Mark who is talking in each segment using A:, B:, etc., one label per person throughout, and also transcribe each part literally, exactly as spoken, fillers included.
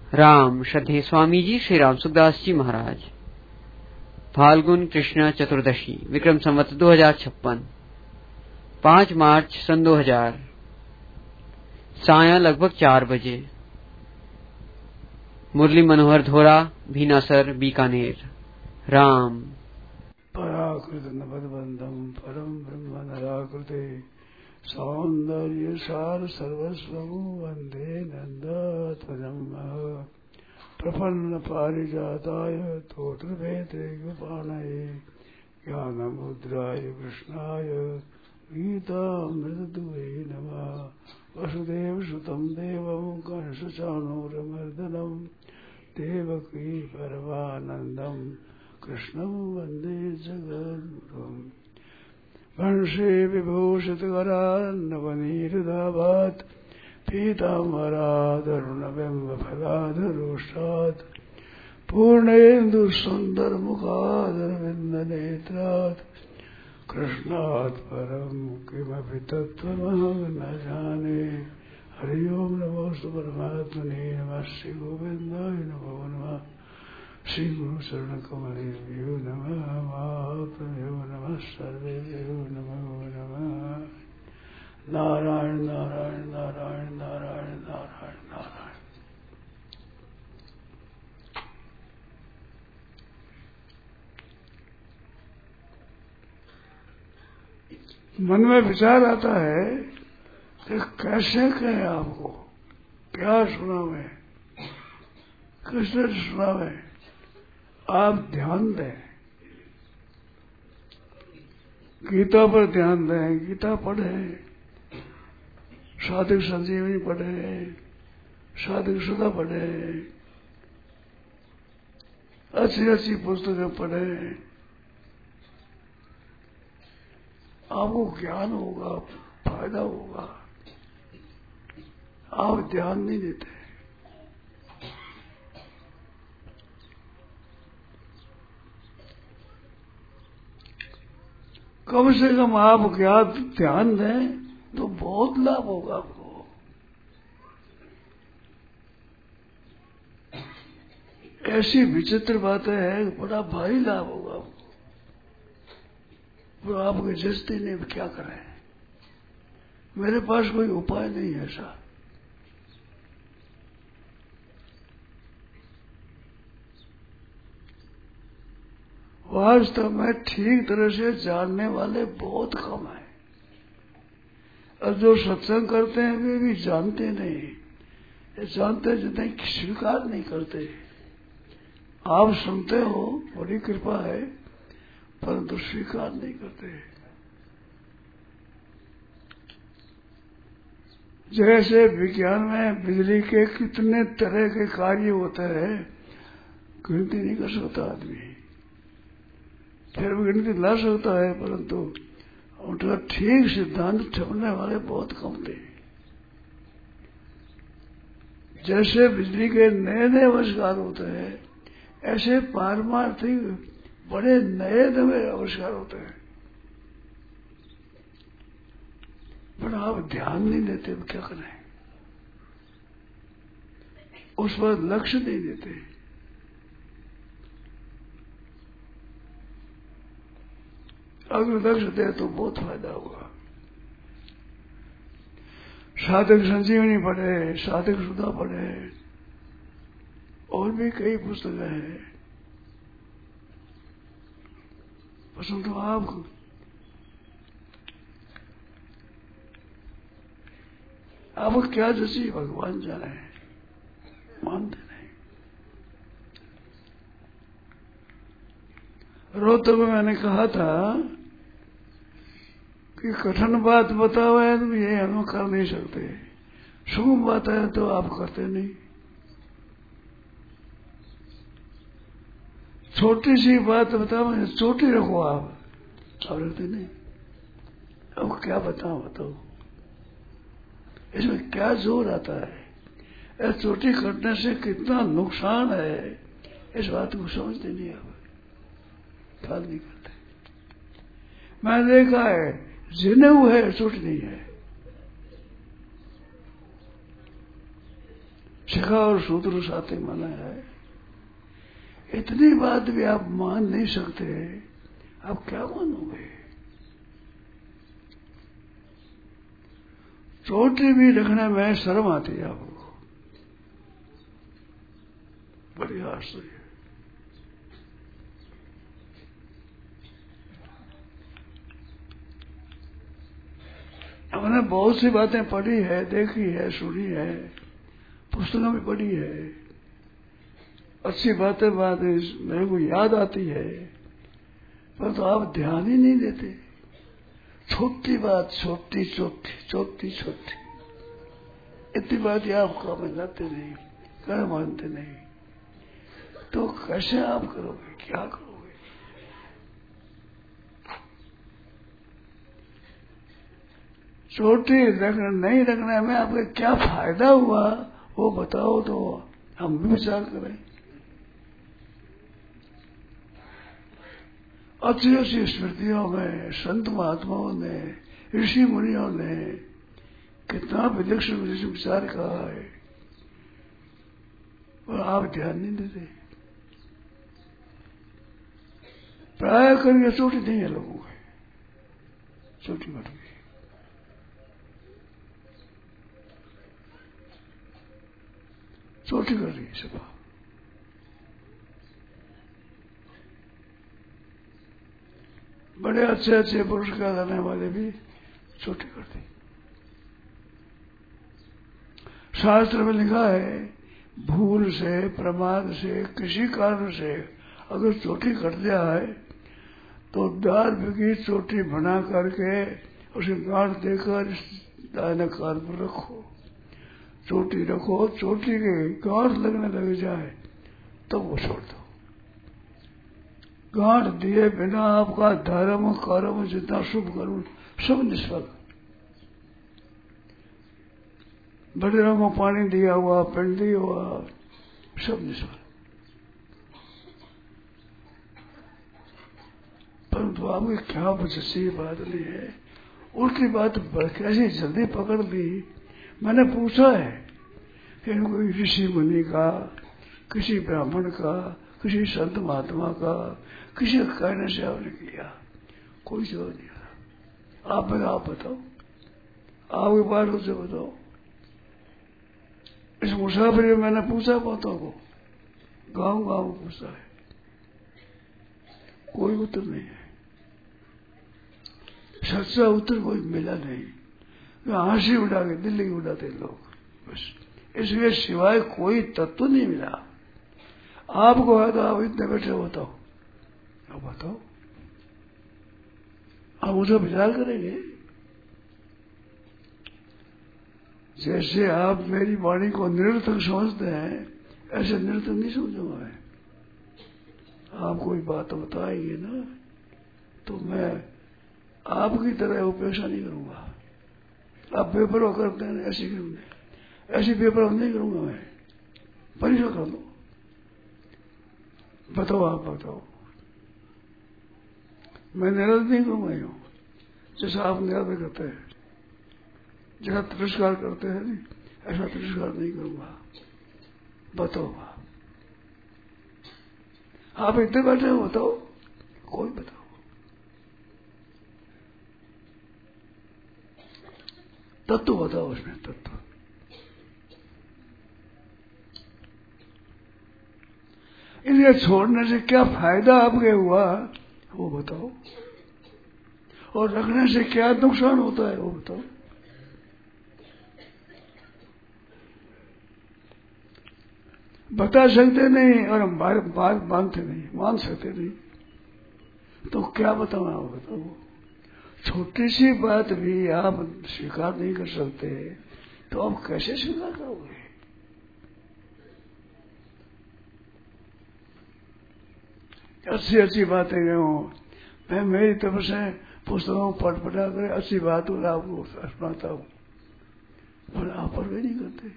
A: राम श्रद्धेय स्वामी जी श्री राम सुखदास जी महाराज। फाल्गुन कृष्ण चतुर्दशी विक्रम संवत दो हजार छप्पन, पांच मार्च सन दो हजार, सायं लगभग चार बजे। मुरली मनोहर धोरा, भीनासर, बीकानेर। राम।
B: पराकृत नवद्वंदम परम ब्रह्म नराकृते सौंदर्य सार सर्वस्वमु वंदे नंदात्मजं प्रपन्न पारिजाताय तोत्रवेत्रैकपाणये ज्ञानमुद्राय कृष्णाय गीतामृतदुहे नमः। वसुदेवसुतं देवं कंसचाणूरमर्दनं देवकी परमानन्दं कृष्णं वन्दे जगद्गुरुम्। वंशे विभूषितकरान्नवनीरुदाभात् पीताम्बरादरुणबिम्बफलाधरोष्टात् पूर्णेन्दुसुन्दरमुखादरविन्दनेत्रात् कृष्णात् परं किमपि तत्त्वमहं न जाने। हरि ओं नमोस्तु परमात्मने। नमः श्री गोविन्दाय नमो नमः। श्री गुरु चरण कमलेभ्यो नमः। महात्म्यो नमः। सर्वेभ्यो नमो नमः। नारायण नारायण नारायण नारायण नारायण नारायण। मन में विचार आता है कि कैसे कहें आपको, क्या सुनावे, किसने सुनावे। आप ध्यान दें, गीता पर ध्यान दें, गीता पढ़ें, साधक संजीवनी पढ़ें, साधक सुधा पढ़ें, अच्छी अच्छी पुस्तकें पढ़ें। आपको ज्ञान होगा, फायदा होगा। आप ध्यान नहीं देते। कम से कम आप क्या ध्यान दें तो बहुत लाभ होगा आपको। ऐसी विचित्र बातें हैं, बड़ा भारी लाभ होगा आपको। वो आपके जस्ती ने क्या करें। मेरे पास कोई उपाय नहीं है ऐसा। वास्तव में ठीक तरह से जानने वाले बहुत कम हैं, और जो सत्संग करते हैं वे भी जानते नहीं। ये जानते जितने स्वीकार नहीं करते। आप सुनते हो, बड़ी कृपा है, परंतु स्वीकार नहीं करते। जैसे विज्ञान में बिजली के कितने तरह के कार्य होते हैं, गिनती नहीं कर सकता आदमी। फिर भी गिनती ला सकता है, परंतु उनका ठीक सिद्धांत ठहरने वाले बहुत कम थे। जैसे बिजली के नए नए आविष्कार होते हैं, ऐसे पारमार्थिक बड़े नए नए आविष्कार होते हैं, पर आप ध्यान नहीं देते। क्या करें, उस पर लक्ष्य नहीं देते। अगर लक्ष्य दे तो बहुत फायदा होगा। साधक संजीवनी पढ़े, साधक सुधा पढ़े, और भी कई पुस्तकें हैं। पसंद तो आप आपको क्या जैसी भगवान जाने, मानते नहीं। रोहतक में मैंने कहा था कि कठिन बात बताओ है तो ये हम कर नहीं सकते, सुगम बात है तो आप करते नहीं। छोटी सी बात बताओ, छोटी रखो आप, आप रखते नहीं। अब क्या बताओ, बताओ इसमें क्या जोर आता है। ऐसा छोटी करने से कितना नुकसान है, इस बात को समझते नहीं। आप ख्याल नहीं करते। मैं देखा है, जिनेऊ है, छोटी नहीं है। शिखा और सूत्र साथे माना है। इतनी बात भी आप मान नहीं सकते, आप क्या मानोगे? चोटी भी रखने में शर्म आती है आपको, बड़ी आश्चर्य। हमने बहुत सी बातें पढ़ी है, देखी है, सुनी है, पुस्तकों में पढ़ी है, अच्छी बातें बात मेरे को याद आती है, पर तो आप ध्यान ही नहीं देते। छोटी बात, छोटी छोटी छोटी छोटी इतनी बात आप काम लाते नहीं, कर मानते नहीं, तो कैसे आप करोगे? क्या करोगे? छोटी रखना नहीं रखने में आपका क्या फायदा हुआ वो बताओ, तो हम भी विचार करें। अच्छी अच्छी स्मृतियों में संत महात्माओं ने, ऋषि मुनियों ने कितना विलक्षण विलक्षण विचार कहा है, और आप ध्यान नहीं देते। प्राय करके चोटी नहीं है लोगों की, चोटी बढ़ गई। चोटी कर रही है सभा। बड़े अच्छे अच्छे पुरस्कार देने वाले भी चोटी कर दी। शास्त्र में लिखा है, भूल से, प्रमाद से, किसी कारण से अगर चोटी कर दिया है तो दार की चोटी बना करके उसे गांठ देकर दाहिने कान पर रखो, चोटी रखो, चोटी के गांठ लगने लग जाए तो वो छोड़ दो। गांठ दिए बिना आपका धर्म कर्म जितना शुभ कर्म सब निष्फल। बड़ेरों को पानी दिया हुआ, पिंड दिया हुआ, सब निष्फल। परंतु आपकी क्या बचसी बात नहीं है, उल्टी बात कैसी जल्दी पकड़ ली। मैंने पूछा है कि कोई ऋषि मुनि का, किसी ब्राह्मण का, किसी संत महात्मा का, किसी कहने से आपने किया, कोई जवाब नहीं आया। आप बताओ, आप बताओ, आपके बात से बताओ। इस मुसाफिर में मैंने पूछा बहुतों को, गांव गांव पूछा है, कोई उत्तर नहीं है, सच्चा उत्तर कोई मिला नहीं। हंसी उड़ा के दिल्ली उड़ाते लोग बस, इसलिए सिवाय कोई तत्व नहीं मिला। आपको है तो आप इतने बैठे बताओ, आप बताओ, आप उसे विचार करेंगे। जैसे आप मेरी वाणी को निरर्थक समझते हैं, ऐसे निरर्थक नहीं समझूंगा मैं। आप कोई बात बताएंगे ना तो मैं आपकी तरह उपेक्षा नहीं करूंगा। आप पेपर करते हैं ऐसी करूंगे, ऐसी पेपर नहीं करूंगा मैं, परीक्षा कर दो, बताओ, आप बताओ। मैं निरंतर नहीं करूंगा यूं, जैसा आप निरंतर करते हैं, जैसा तिरस्कार करते हैं नहीं, ऐसा तिरस्कार नहीं करूंगा। बताओ आप, आप इतने बैठे हो, बताओ, कोई बताओ। तत्व बताओ, उसमें तत्व। इन्हें छोड़ने से क्या फायदा आपके हुआ वो बताओ, और रखने से क्या नुकसान होता है वो बताओ। बता सकते नहीं और हम बात बात मानते नहीं, मान सकते नहीं, तो क्या बताओ आप बताओ। छोटी सी बात भी आप स्वीकार नहीं कर सकते तो आप कैसे स्वीकार करोगे? अच्छी अच्छी बातें गए, मैं मेरी तरफ से पुस्तकों पढ़ पढ़ा कर अच्छी बात हो आपको सुनाता हूं, पर आप पर भी नहीं करते।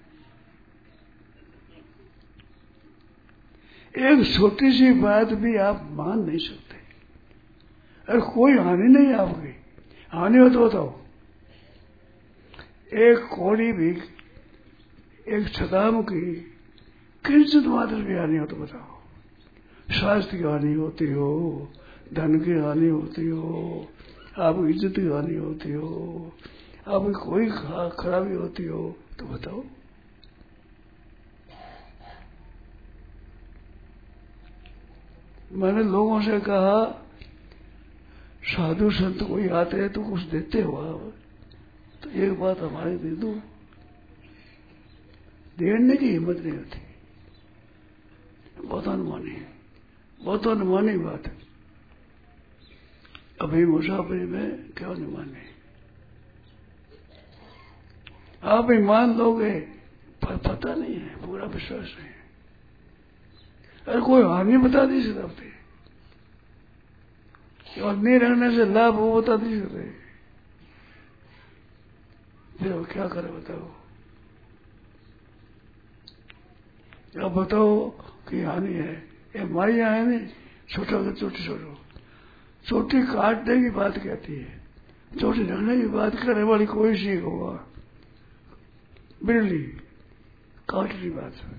B: एक छोटी सी बात भी आप मान नहीं सकते। अरे कोई हानि नहीं आपकी, हानि हो तो बताओ। एक कौड़ी भी एक छदाम की किंचित मात्र भी हानि हो तो बताओ। स्वास्थ्य की हानि होती हो, धन की हानि होती हो, आपकी इज्जत की हानि होती हो, आपकी कोई खराबी होती हो तो बताओ। मैंने लोगों से कहा साधु संत कोई आते हैं तो कुछ देते हो आप, तो एक बात हमारी दे दो। देने की हिम्मत नहीं होती, बहुत अनुमानी बहुत अनुमानी बात है। अभी मुसाफिरी में क्या अनुमानी, आप ही मान लोगे पर पता नहीं है, पूरा विश्वास नहीं है। अरे कोई हानि बता नहीं सकते और नहीं रहने से लाभ वो बता नहीं सकते, फिर अब क्या करे बताओ। अब बताओ कि हानि है, ये माया है नहीं, छोटा का चोटी छोड़ो, चोटी काटने की बात कहती है, चोटी रखने की बात करने वाली कोई सी होगा, बिरली काटने की बात है।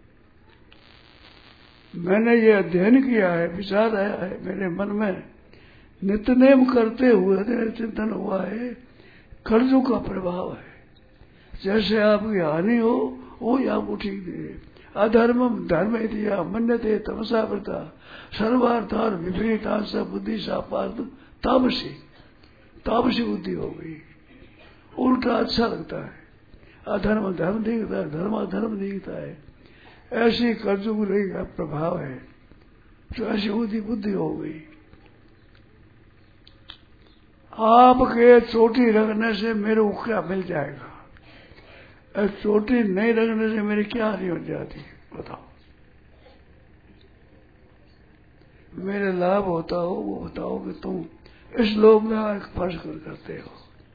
B: मैंने ये अध्ययन किया है, विचार आया है मेरे मन में, नित्यनेम करते हुए मेरे चिंतन हुआ है, कर्जों का प्रभाव है। जैसे आपकी हानि हो वो ही आपको ठीक दे। अधर्मम धर्म दिया मन्यते तमसा वृता सर्वार्थार विपरीतांश बुद्धि सापार्थ तामसी, तामसी बुद्धि हो गई, उल्टा अच्छा लगता है। अधर्म धर्म दिखता है, धर्म अधर्म दिखता है, ऐसी कर्जुग का प्रभाव है, तो ऐसी बुद्धि बुद्धि हो गई। आपके चोटी रखने से मेरे को क्या मिल जाएगा, चोटी नहीं रखने से मेरी क्या हानि हो जाती बताओ। मेरे लाभ होता हो वो बताओ कि तुम इस लोक में एक फर्ज कर करते हो।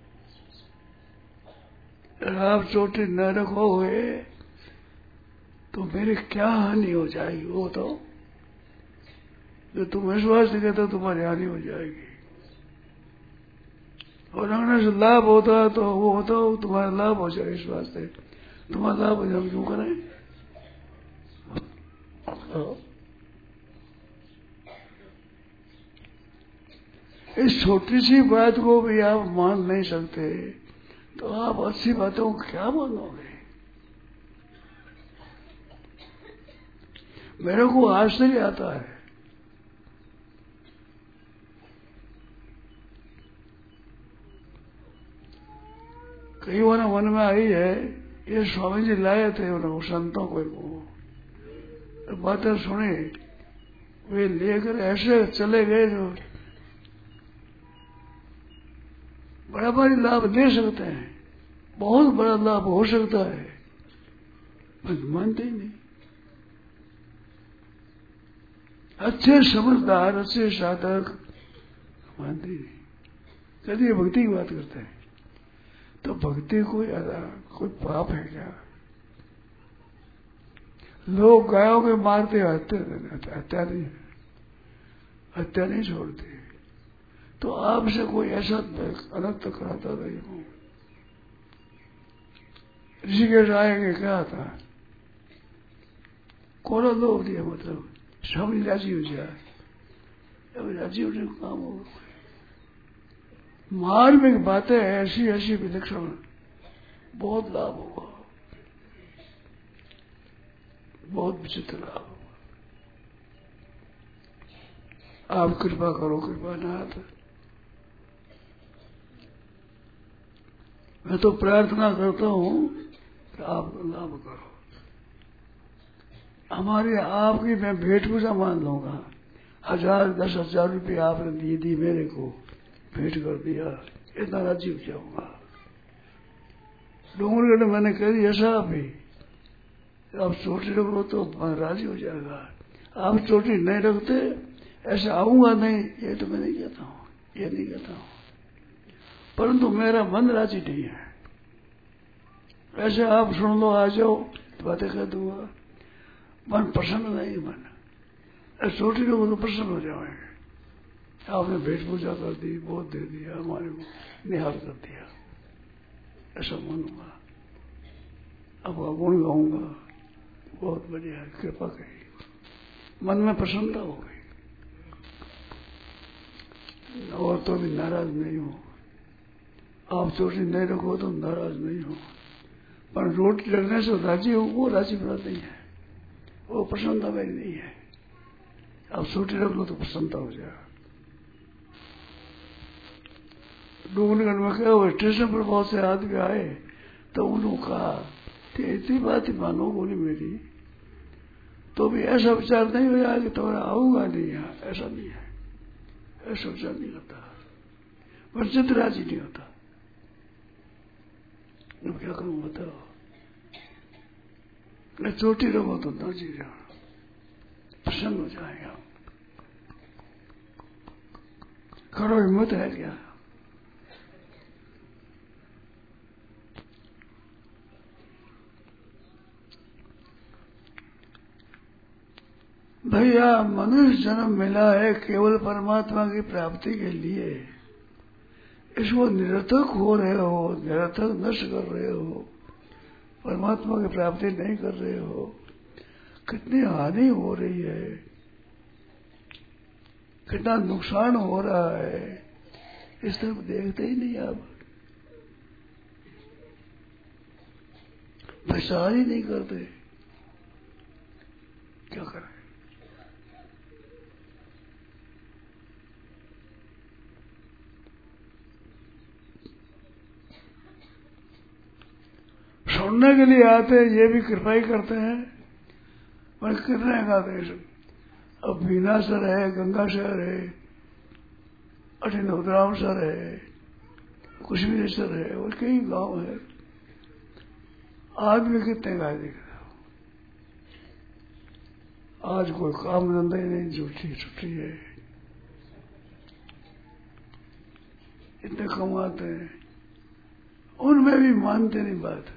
B: अगर आप चोटी न रखोगे तो मेरी क्या हानि हो जाएगी वो बताओ। जो तुम विश्वास नहीं करते तुम्हारी हानि हो जाएगी, और रखने से लाभ होता है तो वो बताओ तुम्हारा लाभ हो जाए, इस वास्ते तुम्हारा लाभ हो जाए क्यों करें। इस छोटी सी बात को भी आप मान नहीं सकते तो आप अच्छी बातों को क्या मानोगे। मेरे को आश्चर्य आता है, कई बार मन में आई है, ये स्वामी जी लाए थे उन्होंने संतों को, बातें सुनी, वे लेकर ऐसे चले गए जो बड़ा बड़ा लाभ ले सकते हैं, बहुत बड़ा लाभ हो सकता है, पर मानते ही नहीं। अच्छे समझदार अच्छे साधक मानते ही नहीं, कभी भक्ति की बात करते हैं तो भक्ति कोई कोई पाप है क्या। लोग गायों के मारते हत्या हत्या नहीं हत्या नहीं छोड़ते, तो आपसे कोई ऐसा अनर्थ कराता नहीं हूं। ऋषिकेश आएंगे क्या था, कोरा लोग दिया मतलब सब राजी हो जाए, अब राजी होने का काम होगा। मार्मिक बातें ऐसी ऐसी विलक्षण, बहुत लाभ होगा, बहुत विचित्र लाभ होगा। आप कृपा करो, कृपा नाथ। मैं तो प्रार्थना करता हूं कि आप लाभ करो। हमारी आपकी मैं भेंट पूजा मान लूंगा, हजार दस हजार रुपये आपने दिए दी मेरे को, भेंट कर दिया, इतना राजी हो जाऊंगा। डूंगरगढ़ मैंने कह दिया ऐसा भी, आप चोटी रखो तो राजी हो जाएगा, आप चोटी नहीं रखते ऐसे आऊंगा नहीं, ये तो मैं नहीं कहता हूँ, ये नहीं कहता हूँ, परंतु मेरा मन राजी नहीं है। ऐसे आप सुन लो आ जाओ तो बातें कह दूंगा, मन प्रसन्न नहीं, मन चोटी रखो तो प्रसन्न हो जाएंगे। आपने भेंट पूजा कर दी, बहुत दे दिया, हमारे को निहाल कर दिया, ऐसा मन हुआ। अब गुण गाऊंगा, बहुत बढ़िया, कृपा कही, मन में प्रसन्नता हो गई, और तो भी नाराज नहीं हो। आप चोटी नहीं रखो तो नाराज नहीं हो, पर रोटी रखने से राजी हो, वो राजी बना नहीं है, वो प्रसन्नता मेरी नहीं है। आप छोटी रख लो तो प्रसन्नता हो जाएगा। डूंगरगढ़ में क्या हुआ, स्टेशन पर बहुत से आदमी आए तो उन्होंने कहा कि इतनी बात ही मानो बोली मेरी, तो भी ऐसा विचार नहीं हो जाए कि तुम्हारा आऊंगा नहीं यहाँ, ऐसा नहीं है, ऐसा विचार नहीं होता, पर चित्त राजी नहीं होता। अब क्या करूं बताओ, मैं चोटी रहो तो ना जी जाओ, प्रसन्न हो जाएगा। करो, हिम्मत है क्या? भैया मनुष्य जन्म मिला है केवल परमात्मा की प्राप्ति के लिए, इसको निरर्थक हो रहे हो, निरर्थक नष्ट कर रहे हो, परमात्मा की प्राप्ति नहीं कर रहे हो, कितनी हानि हो रही है, कितना नुकसान हो रहा है, इस तरफ देखते ही नहीं आप, विचार ही नहीं करते, क्या करें? सुनने के लिए आते हैं, ये भी कृपा ही करते हैं, पर कितने का देश, अब बीना सर है, गंगा शहर है, अठिनोदराम सर है, कुशमीर सर है, और कई गांव है, आदमी कितने गाय दिख रहे हो। आज कोई काम धंधा ही नहीं, झूठी छुट्टी है, इतने कमाते हैं, उनमें भी मानते नहीं बात।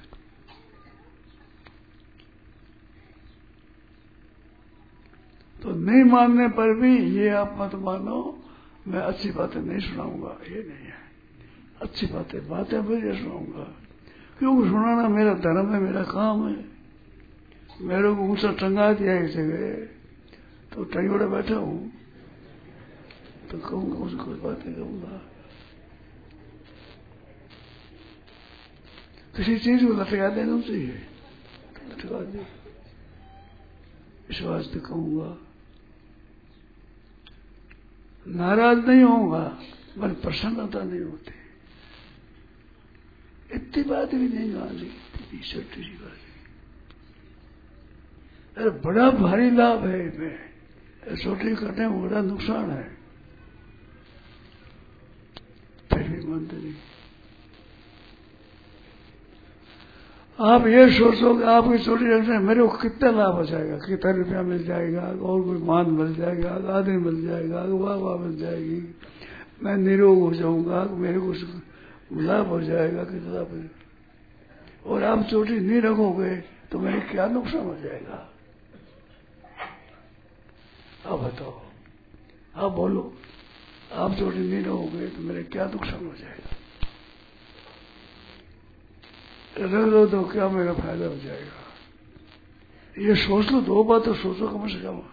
B: तो नहीं मानने पर भी ये आप मत मानो मैं अच्छी बातें नहीं सुनाऊंगा, ये नहीं है, अच्छी बातें बातें बढ़िया सुनाऊंगा, क्योंकि सुनाना मेरा धर्म है, मेरा काम है। मेरे को ऊंचा टंगा दिया एक जगह, तो टंगोड़े बैठा हूं, तो कहूंगा उसको कुछ बातें कहूंगा, किसी चीज को लटका देना चाहिए, लटका दे, इस वास्ते कहूंगा, नाराज नहीं होऊंगा, पर प्रसन्नता नहीं होती, इतनी बात भी नहीं गाली, इतनी छोटी सी बात, अरे बड़ा भारी लाभ है इसमें, छोटी करने में बड़ा नुकसान है, फिर भी मानते नहीं। आप ये सोचो कि आपकी छोटी रखने मेरे को कितना लाभ हो जाएगा, कितना रुपया मिल जाएगा, और कोई मान मिल जाएगा, आदमी मिल जाएगा, वाह वाह मिल जाएगी, मैं निरोग हो जाऊंगा, मेरे को लाभ हो जाएगा, कितना लाभ, और आप चोटी नहीं रखोगे तो मेरे क्या नुकसान हो जाएगा? आप बताओ, आप बोलो, आप चोटी नहीं रखोगे तो मेरे क्या नुकसान हो जाएगा? रख लो तो क्या मेरा फायदा हो जाएगा? ये सोच लो, दो बात तो सोचो कम से कम।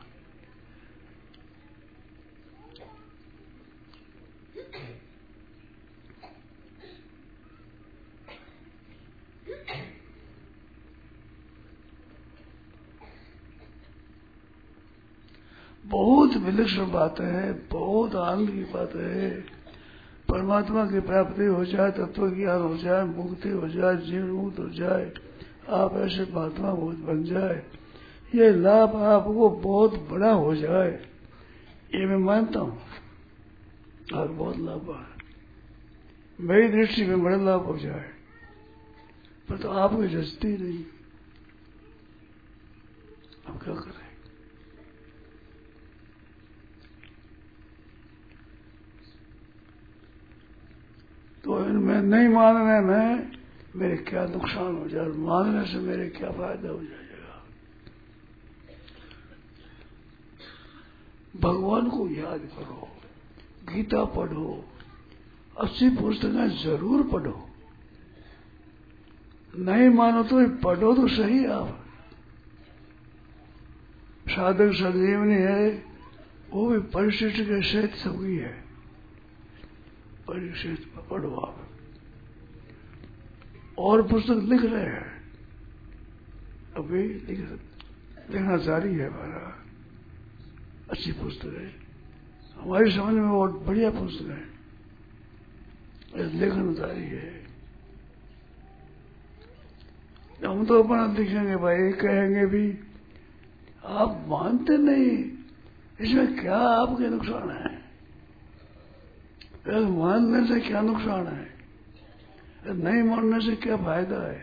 B: बहुत विलक्षण बातें हैं, बहुत आनंद की बातें हैं। परमात्मा की प्राप्ति हो जाए, तत्व ज्ञान हो जाए, मुक्ति हो जाए, जीवन मुक्त हो जाए, आप ऐसे महात्मा बन जाए, ये लाभ आपको बहुत बड़ा हो जाए, ये मैं मानता हूँ, और बहुत लाभ है, मेरी दृष्टि में बड़ा लाभ हो जाए, पर तो आपकी रचती नहीं, अब क्या करें? तो इनमें नहीं मानने में मेरे क्या नुकसान हो जाए, मानने से मेरे क्या फायदा हो जाएगा? भगवान को याद करो, गीता पढ़ो, अच्छी पुस्तकें जरूर पढ़ो, नहीं मानो तो पढ़ो तो सही। आप साधक संजीवनी है, वो भी परिशिष्ट के सहित सभी है। परिशिष्ट पढ़ो आप। और पुस्तक लिख रहे हैं, अभी लिख लिखना जारी है हमारा। अच्छी पुस्तक है, हमारी समझ में बहुत बढ़िया पुस्तक है, लेखन जारी है। हम तो अपना लिखेंगे भाई, कहेंगे भी आप मानते नहीं, इसमें क्या आपके नुकसान है? मानने से क्या नुकसान है? नहीं मानने से क्या फायदा है?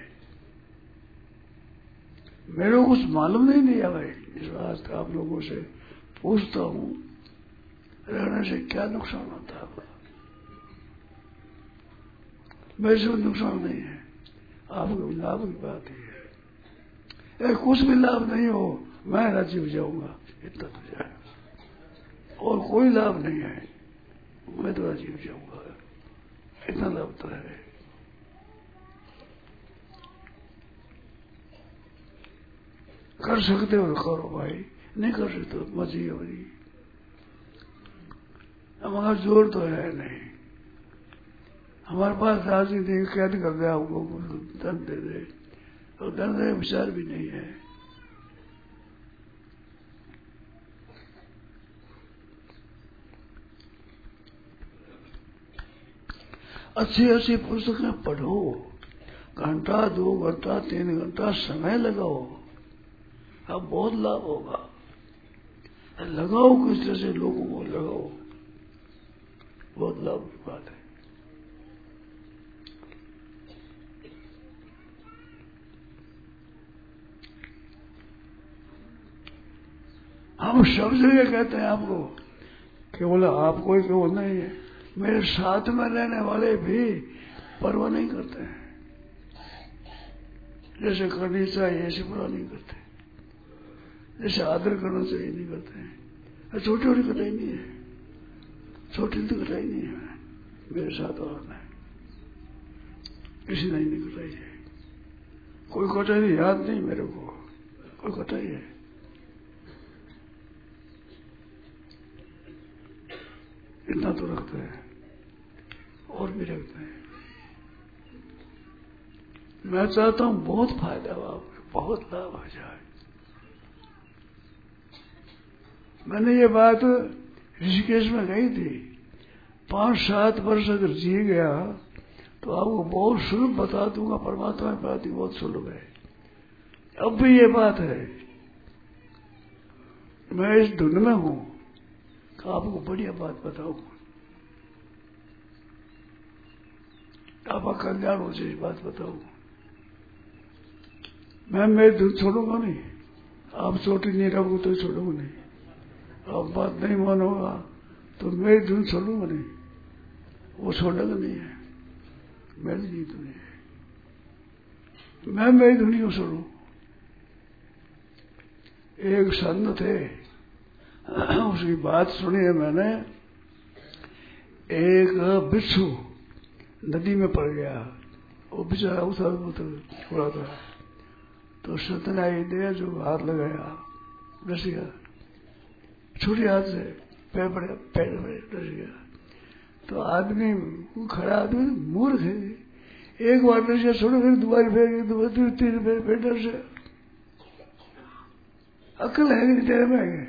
B: मेरे को कुछ मालूम नहीं दिया भाई, इस बात आप लोगों से पूछता हूं, रहने से क्या नुकसान होता है? मेरे से नुकसान नहीं है, आपको लाभ की बात ही है। कुछ भी लाभ नहीं हो, मैं राजी हो जाऊंगा, इतना तो जाए। और कोई लाभ नहीं है, मैं तो राजी हो जाऊंगा, इतना लाभ तो है। कर सकते हो तो करो भाई, नहीं कर सकते तो मर्जी हो रही। हमारा जोर तो है नहीं, हमारे पास राजनीति कैद कर दे, आपको दंड दे दे, और दंड दे विचार भी नहीं है। अच्छी अच्छी पुस्तकें पढ़ो, घंटा दो घंटा तीन घंटा समय लगाओ, अब बहुत लाभ होगा। लगाओ किस तरह से, लोगों को लगाओ, बहुत लाभ की बात है। हम सब जगह कहते हैं आपको, केवल आपको ही केवल नहीं है, मेरे साथ में रहने वाले भी परवाह नहीं करते हैं। जैसे करनी चाहिए ऐसे परवाह नहीं करते, जैसे आदर करना चाहिए नहीं करते हैं। छोटी छोटी कटाई नहीं है, छोटी तो कटाई नहीं है मेरे साथ और में, किसी ने नहीं कटाई है। कोई कटाई याद नहीं मेरे को, कोई कटाई है। इतना तो रखते हैं, और भी रखते हैं। मैं चाहता हूं बहुत फायदा हो आपको, बहुत लाभ हो जाए। मैंने ये बात ऋषिकेश में कही थी, पांच सात वर्ष अगर जी गया तो आपको बहुत सुलभ बता दूंगा, परमात्मा की बात ही बहुत सुलभ है। अब भी ये बात है, मैं इस धुन में हूं तो आपको बढ़िया बात बताऊंगा, आपका कल्याण हो जाए, बात बताऊंगा। मैं मेरी धुन छोड़ूंगा नहीं, आप चोटी नहीं रहोगे तो छोड़ूंगा नहीं, आप बात नहीं मानोगा तो मेरी धुन छोड़ूंगा नहीं, वो छोड़ेगा नहीं है, मेरी नहीं धुन है, मैं मेरी धुन क्यों छोड़ू? एक संत थे, उसकी बात सुनी है मैंने। एक बिच्छू नदी में पड़ गया, वो बेचारा उतर उतर छोड़ा था, तो संत ने आई दे जो हाथ लगाया, डस गया, छुरी हाथ से पैर पड़े, पैर पड़े डस गया। तो आदमी खड़ा आदमी मूर्ख है, एक बार डस गया, छोड़ो, फिर दोबारा फेर दोबारा तीन फेर फिर डस गया। अकल है कि तेरे में है?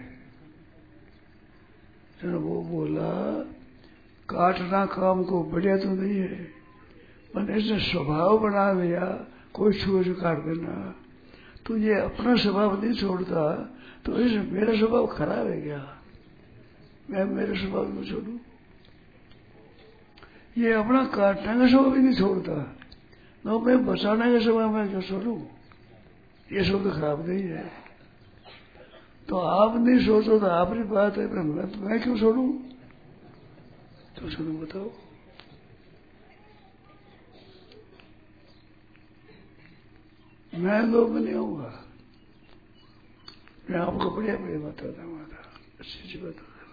B: तो वो बोला, काटना काम को बढ़िया तो नहीं है, मैंने इसने स्वभाव बना दिया, कोई छुए से काट देना। तो ये अपना स्वभाव नहीं छोड़ता, तो इस मेरा स्वभाव खराब है क्या? मैं मेरे स्वभाव में छोड़ू? ये अपना काटने का स्वभाव भी नहीं छोड़ता, तो मैं बचाने का स्वभाव में क्यों छोड़ू? ये सब तो खराब नहीं है। तो आप नहीं सोचो तो आपकी बात है, मैं, मैं क्यों छोड़ू? तो छोड़ू बताओ। मैं लोग नहीं होऊंगा, मैं आपको बढ़िया बढ़िया बताता हूँ, अच्छी अच्छी बताता हूँ।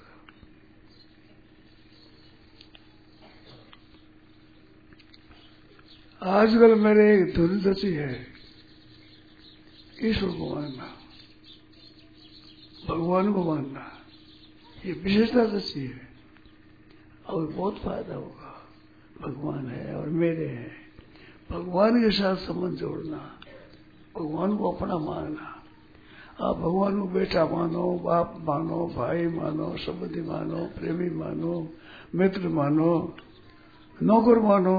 B: आजकल मेरे एक धुरदसी है, ईश्वर को मानना, भगवान को मानना, ये विशेषता दसी है। और बहुत फायदा होगा। भगवान है और मेरे हैं, भगवान के साथ संबंध जोड़ना, भगवान को अपना मानना। आप भगवान को बेटा मानो, बाप मानो, भाई मानो, संबंधी मानो, प्रेमी मानो, मित्र मानो, नौकर मानो,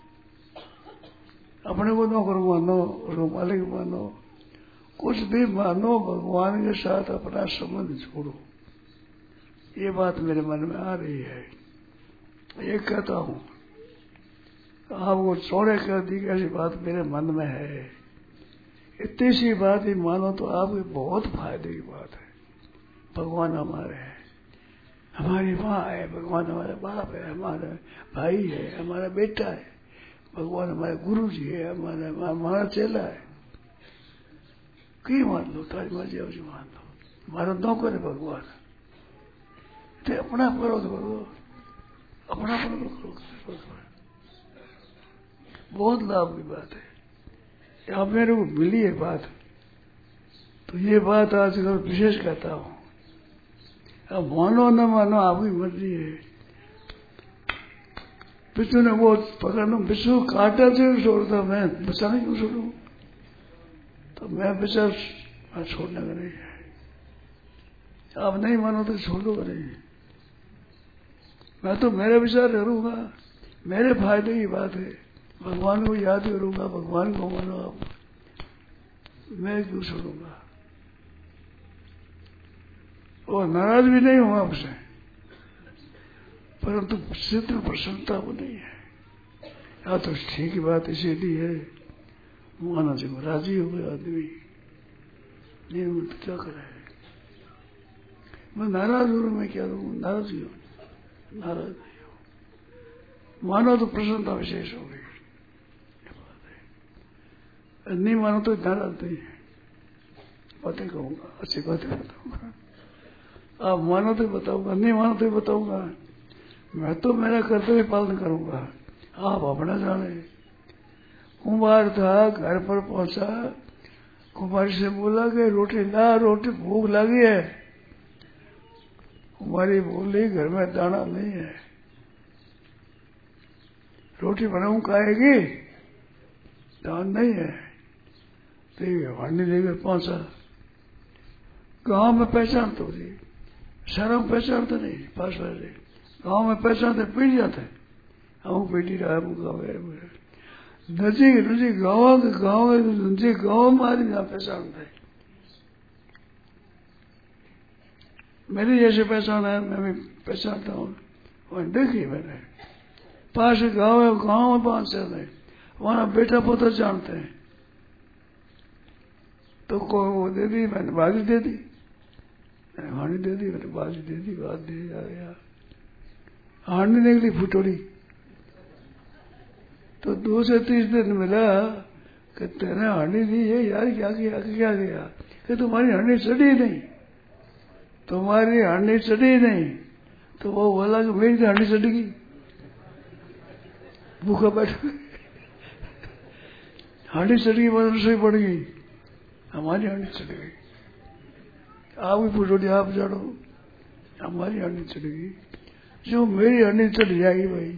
B: अपने को नौकर मानो, उसको मालिक मानो, कुछ भी मानो, भगवान के साथ अपना संबंध जोड़ो। ये बात मेरे मन में आ रही है। ये कहता हूं, आपको चौड़े कर दी ऐसी बात मेरे मन में है। इतनी सी बात ही मानो तो आपकी बहुत फायदे की बात है। भगवान हमारे हैं, हमारी माँ है, भगवान हमारे बाप है, हमारा भाई है, हमारा बेटा है, भगवान हमारे गुरु जी है, हमारा हमारा चेला है। कहीं मान लो, तारी मर्जी जी मान लो, हमारा नौकर है भगवान। तो अपना करो तो करो, अपना करो करो, बहुत लाभ की बात है। अब मेरे को मिली है बात, तो ये बात आजकल विशेष कहता हूं। अब मानो न मानो आपकी मर्जी है। विष्णु ने वो पकड़ना, विष्णु काटा से छोड़ता, मैं बचाने क्यों छोड़ू? तो मैं विचार छोड़ने का नहीं है। आप नहीं मानो तो छोड़ दो नहीं, मैं तो मेरे विचार करूंगा, मेरे फायदे की बात है। भगवान को याद करूंगा, भगवान को मानो आप, मैं क्यों छोड़ूंगा? और नाराज भी नहीं हूं आपसे, परंतु चित्र प्रसन्नता वो नहीं है। या तो ठीक ही बात इसीलिए है, माना जी राजी हो गया आदमी, नहीं मैं तो क्या करे, मैं नाराज हूं, मैं क्या करूं? नाराज ही हूं, नाराज नहीं हूं। मानो तो प्रसन्नता विशेष हो गई, नहीं मानो तो नाराज नहीं है। बातें कहूंगा, अच्छी बातें बताऊंगा, आप मानो तो बताऊंगा, नहीं मानो तो बताऊंगा। मैं तो मेरा कर्तव्य पालन करूंगा, आप अपना जाने। कुमार था, घर पर पहुंचा, कुमारी से बोला कि रोटी ला, रोटी भूख लगी है। कुमारी बोली घर में दाना नहीं है, रोटी बनाऊं खाएगी, दान नहीं है। हांडी लेकर पहुंचा, गांव में पहचान तो थी, शहरों में पहचानते नहीं, पास वाले गांव में पहचानते पीट जाते, हम पीटी रहा है नजीक नजीक गाँव के गाँव नजीक गाँव में आदमी यहाँ पहचानते। मेरी जैसे पहचान है, मैं भी पहचानता हूँ, वह देखी मैंने। पास गाँव है, गाँव में पांच शहर है, वहां बेटा पोता जानते हैं। तो को वो दे दी, मैंने बाजी दे दी, मैंने हांडी दे दी, मैंने बाजी दे दी, बात दे दिया। हांडी निकली फुटोड़ी, तो दो से तीस दिन मिला कि तेने हांडी दी है यार, क्या किया क्या किया? कि तुम्हारी हांडी चढ़ी नहीं, तुम्हारी हांडी चढ़ी नहीं। तो वो बोला कि मेरी हांडी चढ़ेगी, भूखा बैठा, हांडी चढ़ी, बाद रसोई पड़ गई, हमारी हांडी चढ़ गई। आप भी फुटोड़ी आप चढ़ो, हमारी हांडी चढ़ गई। जो मेरी हांडी चढ़ जाएगी भाई,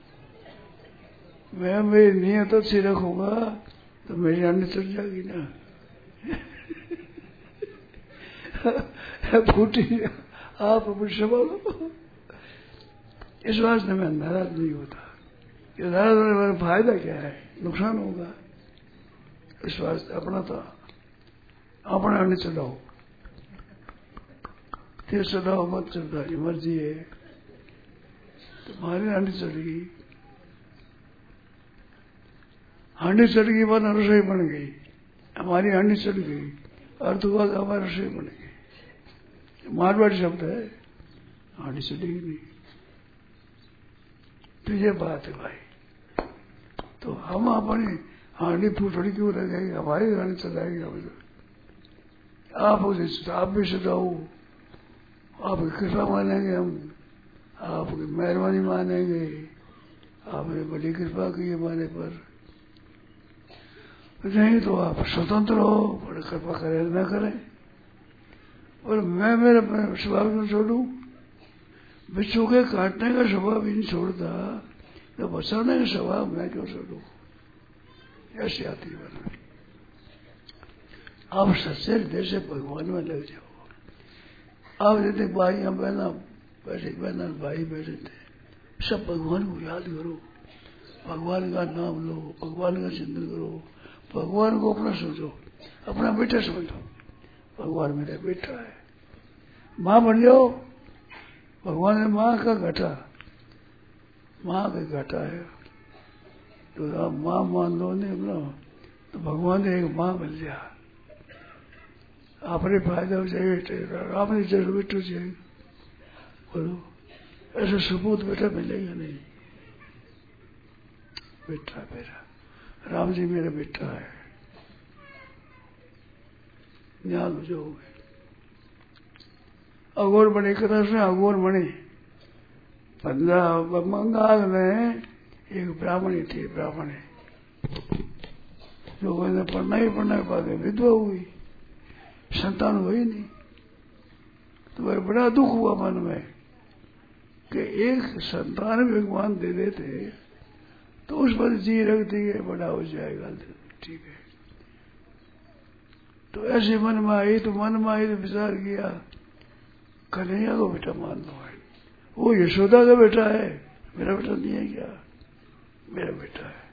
B: मैं मेरी नियत अच्छी रखूंगा तो मेरी हांडी चढ़ जाएगी ना। फूटी आप अपनी संभालो। इस वास्ते मैं नाराज नहीं होता, ये नाराज होने वाला फायदा क्या है, नुकसान होगा। इस वास्ते अपना तो अपना हांडी चढ़ाओ, तेज चढ़ाओ मत चढ़ाई मर्जी है। तुम्हारी हांडी चढ़ेगी, हांडी चढ़ गई वरना रसोई बन गई, हमारी हांडी चढ़ गई, अर्थ हुआ कि हमारी रसोई बन गई। मारवाड़ी शब्द है, हांडी चढ़ेगी नहीं। तो ये बात है भाई, तो हम अपनी हांडी फूटड़ी क्यों लगाएगी, हमारी हांडी चलाएगी। आप आप भी सजाओ, आपकी कृपा मानेंगे हम, आपकी मेहरबानी मानेंगे, आपने बड़ी कृपा की हमारे पर, नहीं तो आप स्वतंत्र हो, बड़े कृपा करे न करें। और मैं मेरा स्वभाव न छोड़ू, बिच्छू के काटने का स्वभाव ही नहीं छोड़ता, तो बचाने का स्वभाव मैं क्यों छोड़ू? ऐसी आती है बना। आप सच्चे हृदय से भगवान में लग जाओ। आप जैसे भाइयां बहना बैठे, बहना भाई बैठे थे, सब भगवान को याद करो, भगवान का नाम लो, भगवान का चिंतन करो, भगवान को अपना सोचो, अपना बेटा समझो। भगवान मेरा बेटा है। माँ बन जाओ, भगवान ने माँ का घटा, माँ का घटा है, तो आप माँ मान लो नहीं अपना, तो भगवान ने एक माँ बन गया। अपने फायदा हो जाएगा, आपने जरूर बेटो जाएगा, बोलो ऐसा सबूत बेटा मिलेगा नहीं। बेटा मेरा, राम जी मेरा बेटा है, ज्ञान जो हुए। अघोर बने कथा से अघोर बने पंद्रह बंगाल में एक ब्राह्मणी थी, ब्राह्मणी जो मैंने पढ़ना ही पढ़ना के बाद विधवा हुई, संतान हुई नहीं, तो वह बड़ा दुख हुआ मन में कि एक संतान भगवान दे देते तो उस पर जी रखती है, बड़ा हो जाएगा, ठीक है। तो ऐसे मन में आई, तो मन में आई तो विचार किया कन्हैया को बेटा मान लो है, वो यशोदा का बेटा है, मेरा बेटा नहीं है क्या? मेरा बेटा है।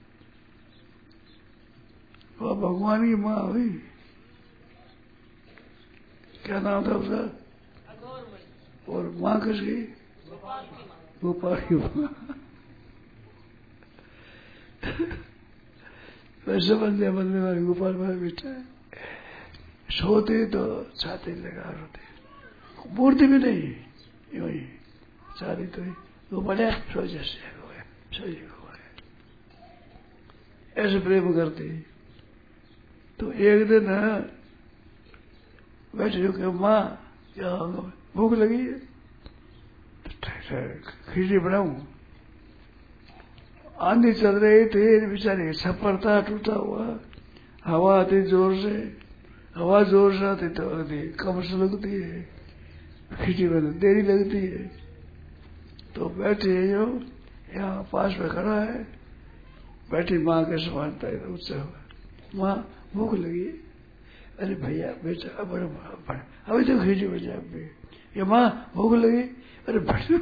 B: वो भगवान की माँ हुई, क्या नाम था उसका? और माँ किसकी? गोपाल की माँ। वैसे बंदे बंदे वाले गोपाल वाला बेटा है। सोते तो छाते लगा रोते, मूर्ति भी नहीं, यूं ही सारी तो गोपाल सो जैसे सो ऐसे प्रेम करते। तो एक दिन बैठे जो कि माँ क्या भूख लगी है, खिचड़ी बनाऊं। आंधी चल रही थी, बेचारे छप्पर था टूटा हुआ, हवा आती जोर से, हवा जोर से आती तो आती कम से लगती है, खिचड़ी में देरी लगती है। तो बैठे जो यहाँ पास में खड़ा है, बैठी माँ के समानता है उससे, माँ भूख लगी, अरे भैया बेटा अब अभी तो खिचड़ी बजा पे, ये माँ भूख लगी, अरे बड़े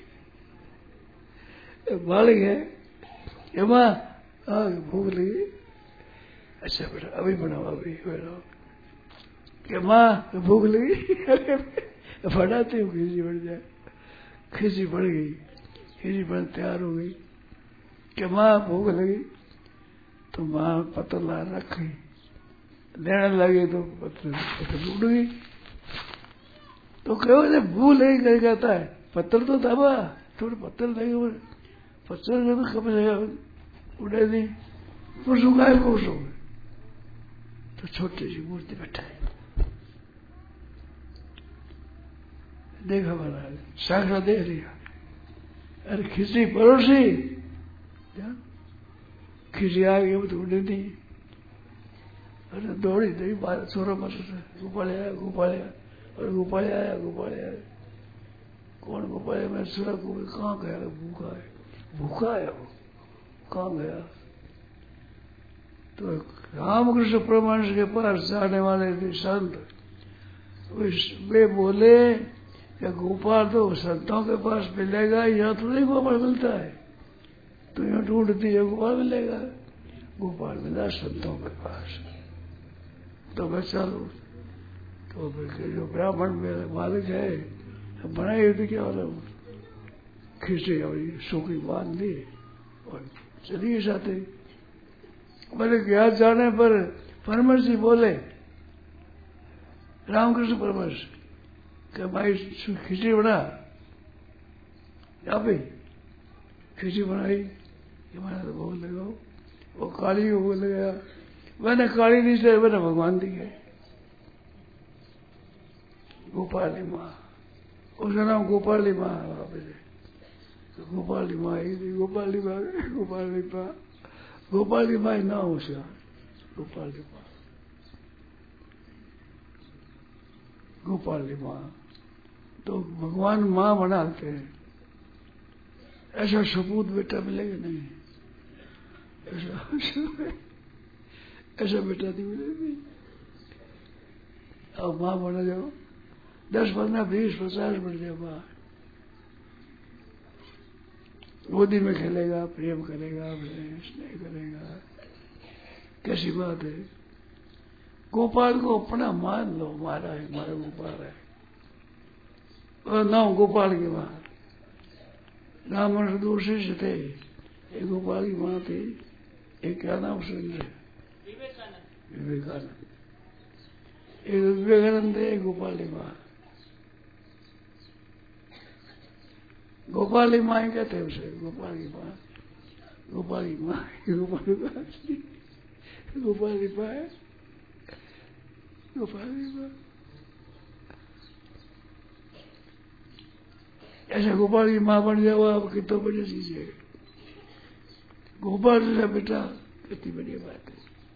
B: बाल गए, ये माँ भूख लगी, अच्छा बेटा अभी बनाओ, अभी बनाओ, क्या माँ भूख लगी, अरे बढ़ाते हो खिचड़ी बढ़ जाए, खिचड़ी बढ़ गई, खिचड़ी बन तैयार हो गई, क्या माँ भूख लगी, तो माँ पतला रखी, लेने लगे तो पत्थर पत्थर उड़ गई। तो कहो भूल नहीं कर जाता है, पत्थर तो दबा, थोड़े पत्थर लगे, पत्थर जो तो कब से उड़े नहीं, वो सुखाए को सो गए। तो छोटी सी मूर्ति बैठाई, देखा बना साखरा देख लिया, अरे खिचड़ी परोसी, खिचड़ी आ गई, वो तो उड़े नहीं, अरे दौड़ी दौड़ी बाहर छोरा मत, गोपाल आया गोपाल आया, और गोपाल आया गोपाल आया, कौन गोपाल आया? मैं सुरा को कहाँ गया, भूखा है, भूखा है वो, कहाँ गया? तो रामकृष्ण परमहंस के पास जाने वाले थे संत, वे बोले कि गोपाल तो संतों के पास मिलेगा, यहाँ तो नहीं गोपाल मिलता है, तो यहाँ ढूंढती है गोपाल मिलेगा, गोपाल मिला संतों के पास। तो मैं चलो, तो जो ब्राह्मण मेरे मालिक है बनाई थी क्या वाला खिचड़ी और सूखी बांध दी और चलिए जाते। मैंने गया जाने पर परमहंस जी बोले, रामकृष्ण परमहंस कि भाई खिचड़ी बना, यहाँ पे खिचड़ी बनाई, ये मैंने तो भोग लगाओ, वो काली को भोग लगाया, मैंने काली नहीं से मैंने भगवान दी है, गोपाली माँ, उसका नाम गोपाली माँ है वहां पे, तो गोपाली माँ ही थी, गोपाली माँ गोपाली माँ गोपाली माँ नाम उसका, गोपाल की माँ, गोपाल की माँ। तो भगवान माँ बनाते हैं, ऐसा सपूत बेटा मिलेगा नहीं, ऐसा ऐसा बेटा नहीं मिलेगा। अब माँ बना जाओ, दस पंद्रह बीस पचास बन जाए माँ, गोदी में खेलेगा, प्रेम करेगा, स्नेह करेगा, कैसी बात है। गोपाल को अपना मान लो, हमारा है, हमारा गोपाल है। और नाम गोपाल की माँ, राम दो शिष्य थे, एक गोपाल की माँ थी, एक क्या नाम सुन रहे, विवेकानंद। एक विवेकानंद है, एक गोपाल की माँ। गोपाल की माँ कहते हैं उसे, गोपाल की माँ, गोपाल की माँ, गोपाल की माँ, गोपाल की माँ, गोपाल की माँ। ऐसा गोपाल की माँ बन जाओ आप, कितना बढ़िया चीज है। गोपाल जैसा बेटा कितनी बढ़िया बात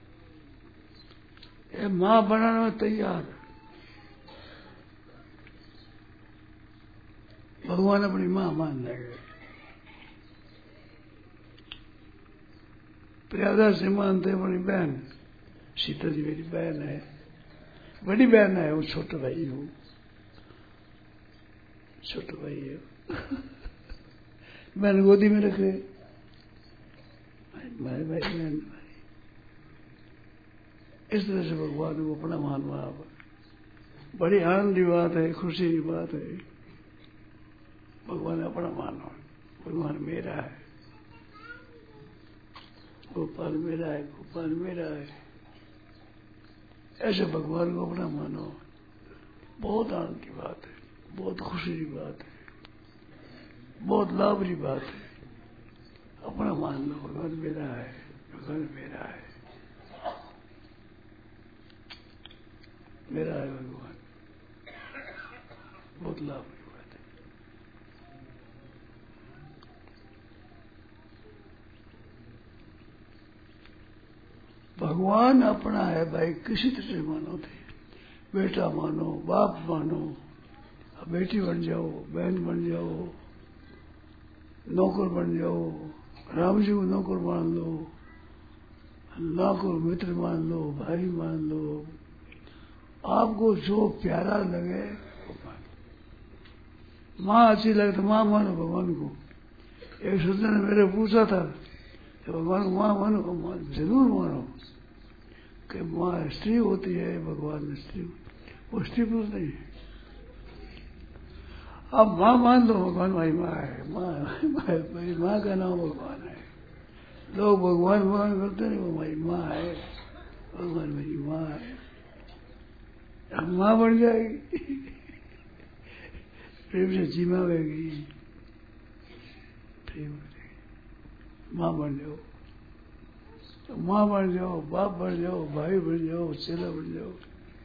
B: है। माँ बनाने में तैयार, भगवान अपनी माँ मान लेंगे। प्रयागराज से मानते अपनी बहन, सीता जी मेरी बहन है, बड़ी बहन है, वो छोटा भाई हूँ, छोटा भाई है। बहन गोदी में रखे, भाई भाई बहन भाई, इस तरह से भगवान को अपना मानना बड़ी आनंद की बात है, खुशी की बात है। भगवान अपना मानो, भगवान मेरा है, गोपाल मेरा है, गोपाल मेरा है, ऐसे भगवान को अपना मानो, बहुत आनंद की बात है, बहुत खुशी की बात है, बहुत लाभ की बात है। अपना मान लो, भगवान मेरा है, भगवान मेरा है, मेरा है भगवान, बहुत लाभ की बात है। भगवान अपना है भाई, किसी तरह से मानो थे, बेटा मानो, बाप मानो, बेटी बन जाओ, बहन बन जाओ, नौकर बन जाओ, राम जी को नौकर मान लो, नौकर मित्र मान लो, भाई मान लो, आपको जो प्यारा लगे वो मान लो। माँ अच्छी लगे तो माँ मानो भगवान को। एक सज्जन ने मेरे पूछा था कि भगवान को माँ मानो, मान जरूर मानो, कि माँ स्त्री होती है, भगवान स्त्री, वो स्त्री पुरुष नहीं है। अब माँ मान दो, भगवान हमारी माँ है, माँ मेरी माँ का नाम भगवान है। लोग भगवान भगवान करते नहीं, वो हमारी माँ है, भगवान मेरी माँ है। अब माँ बन जाएगी, प्रेम से जिमावेगी, प्रेम करेगी। माँ बन जाओ, तो माँ बन जाओ, बाप बन जाओ, भाई बन जाओ, चेला बन जाओ।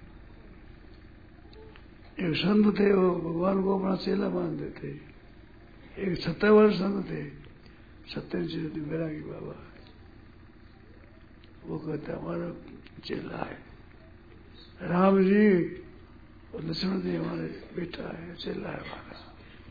B: एक संत थे, वो भगवान को अपना चेला मानते थे। एक सत्तर वर्ष संत थे, सत्तर जी बैरागी बाबा, वो कहते हमारा चेला है। राम जी और लक्ष्मण जी हमारे बेटा है, चेला है हमारा।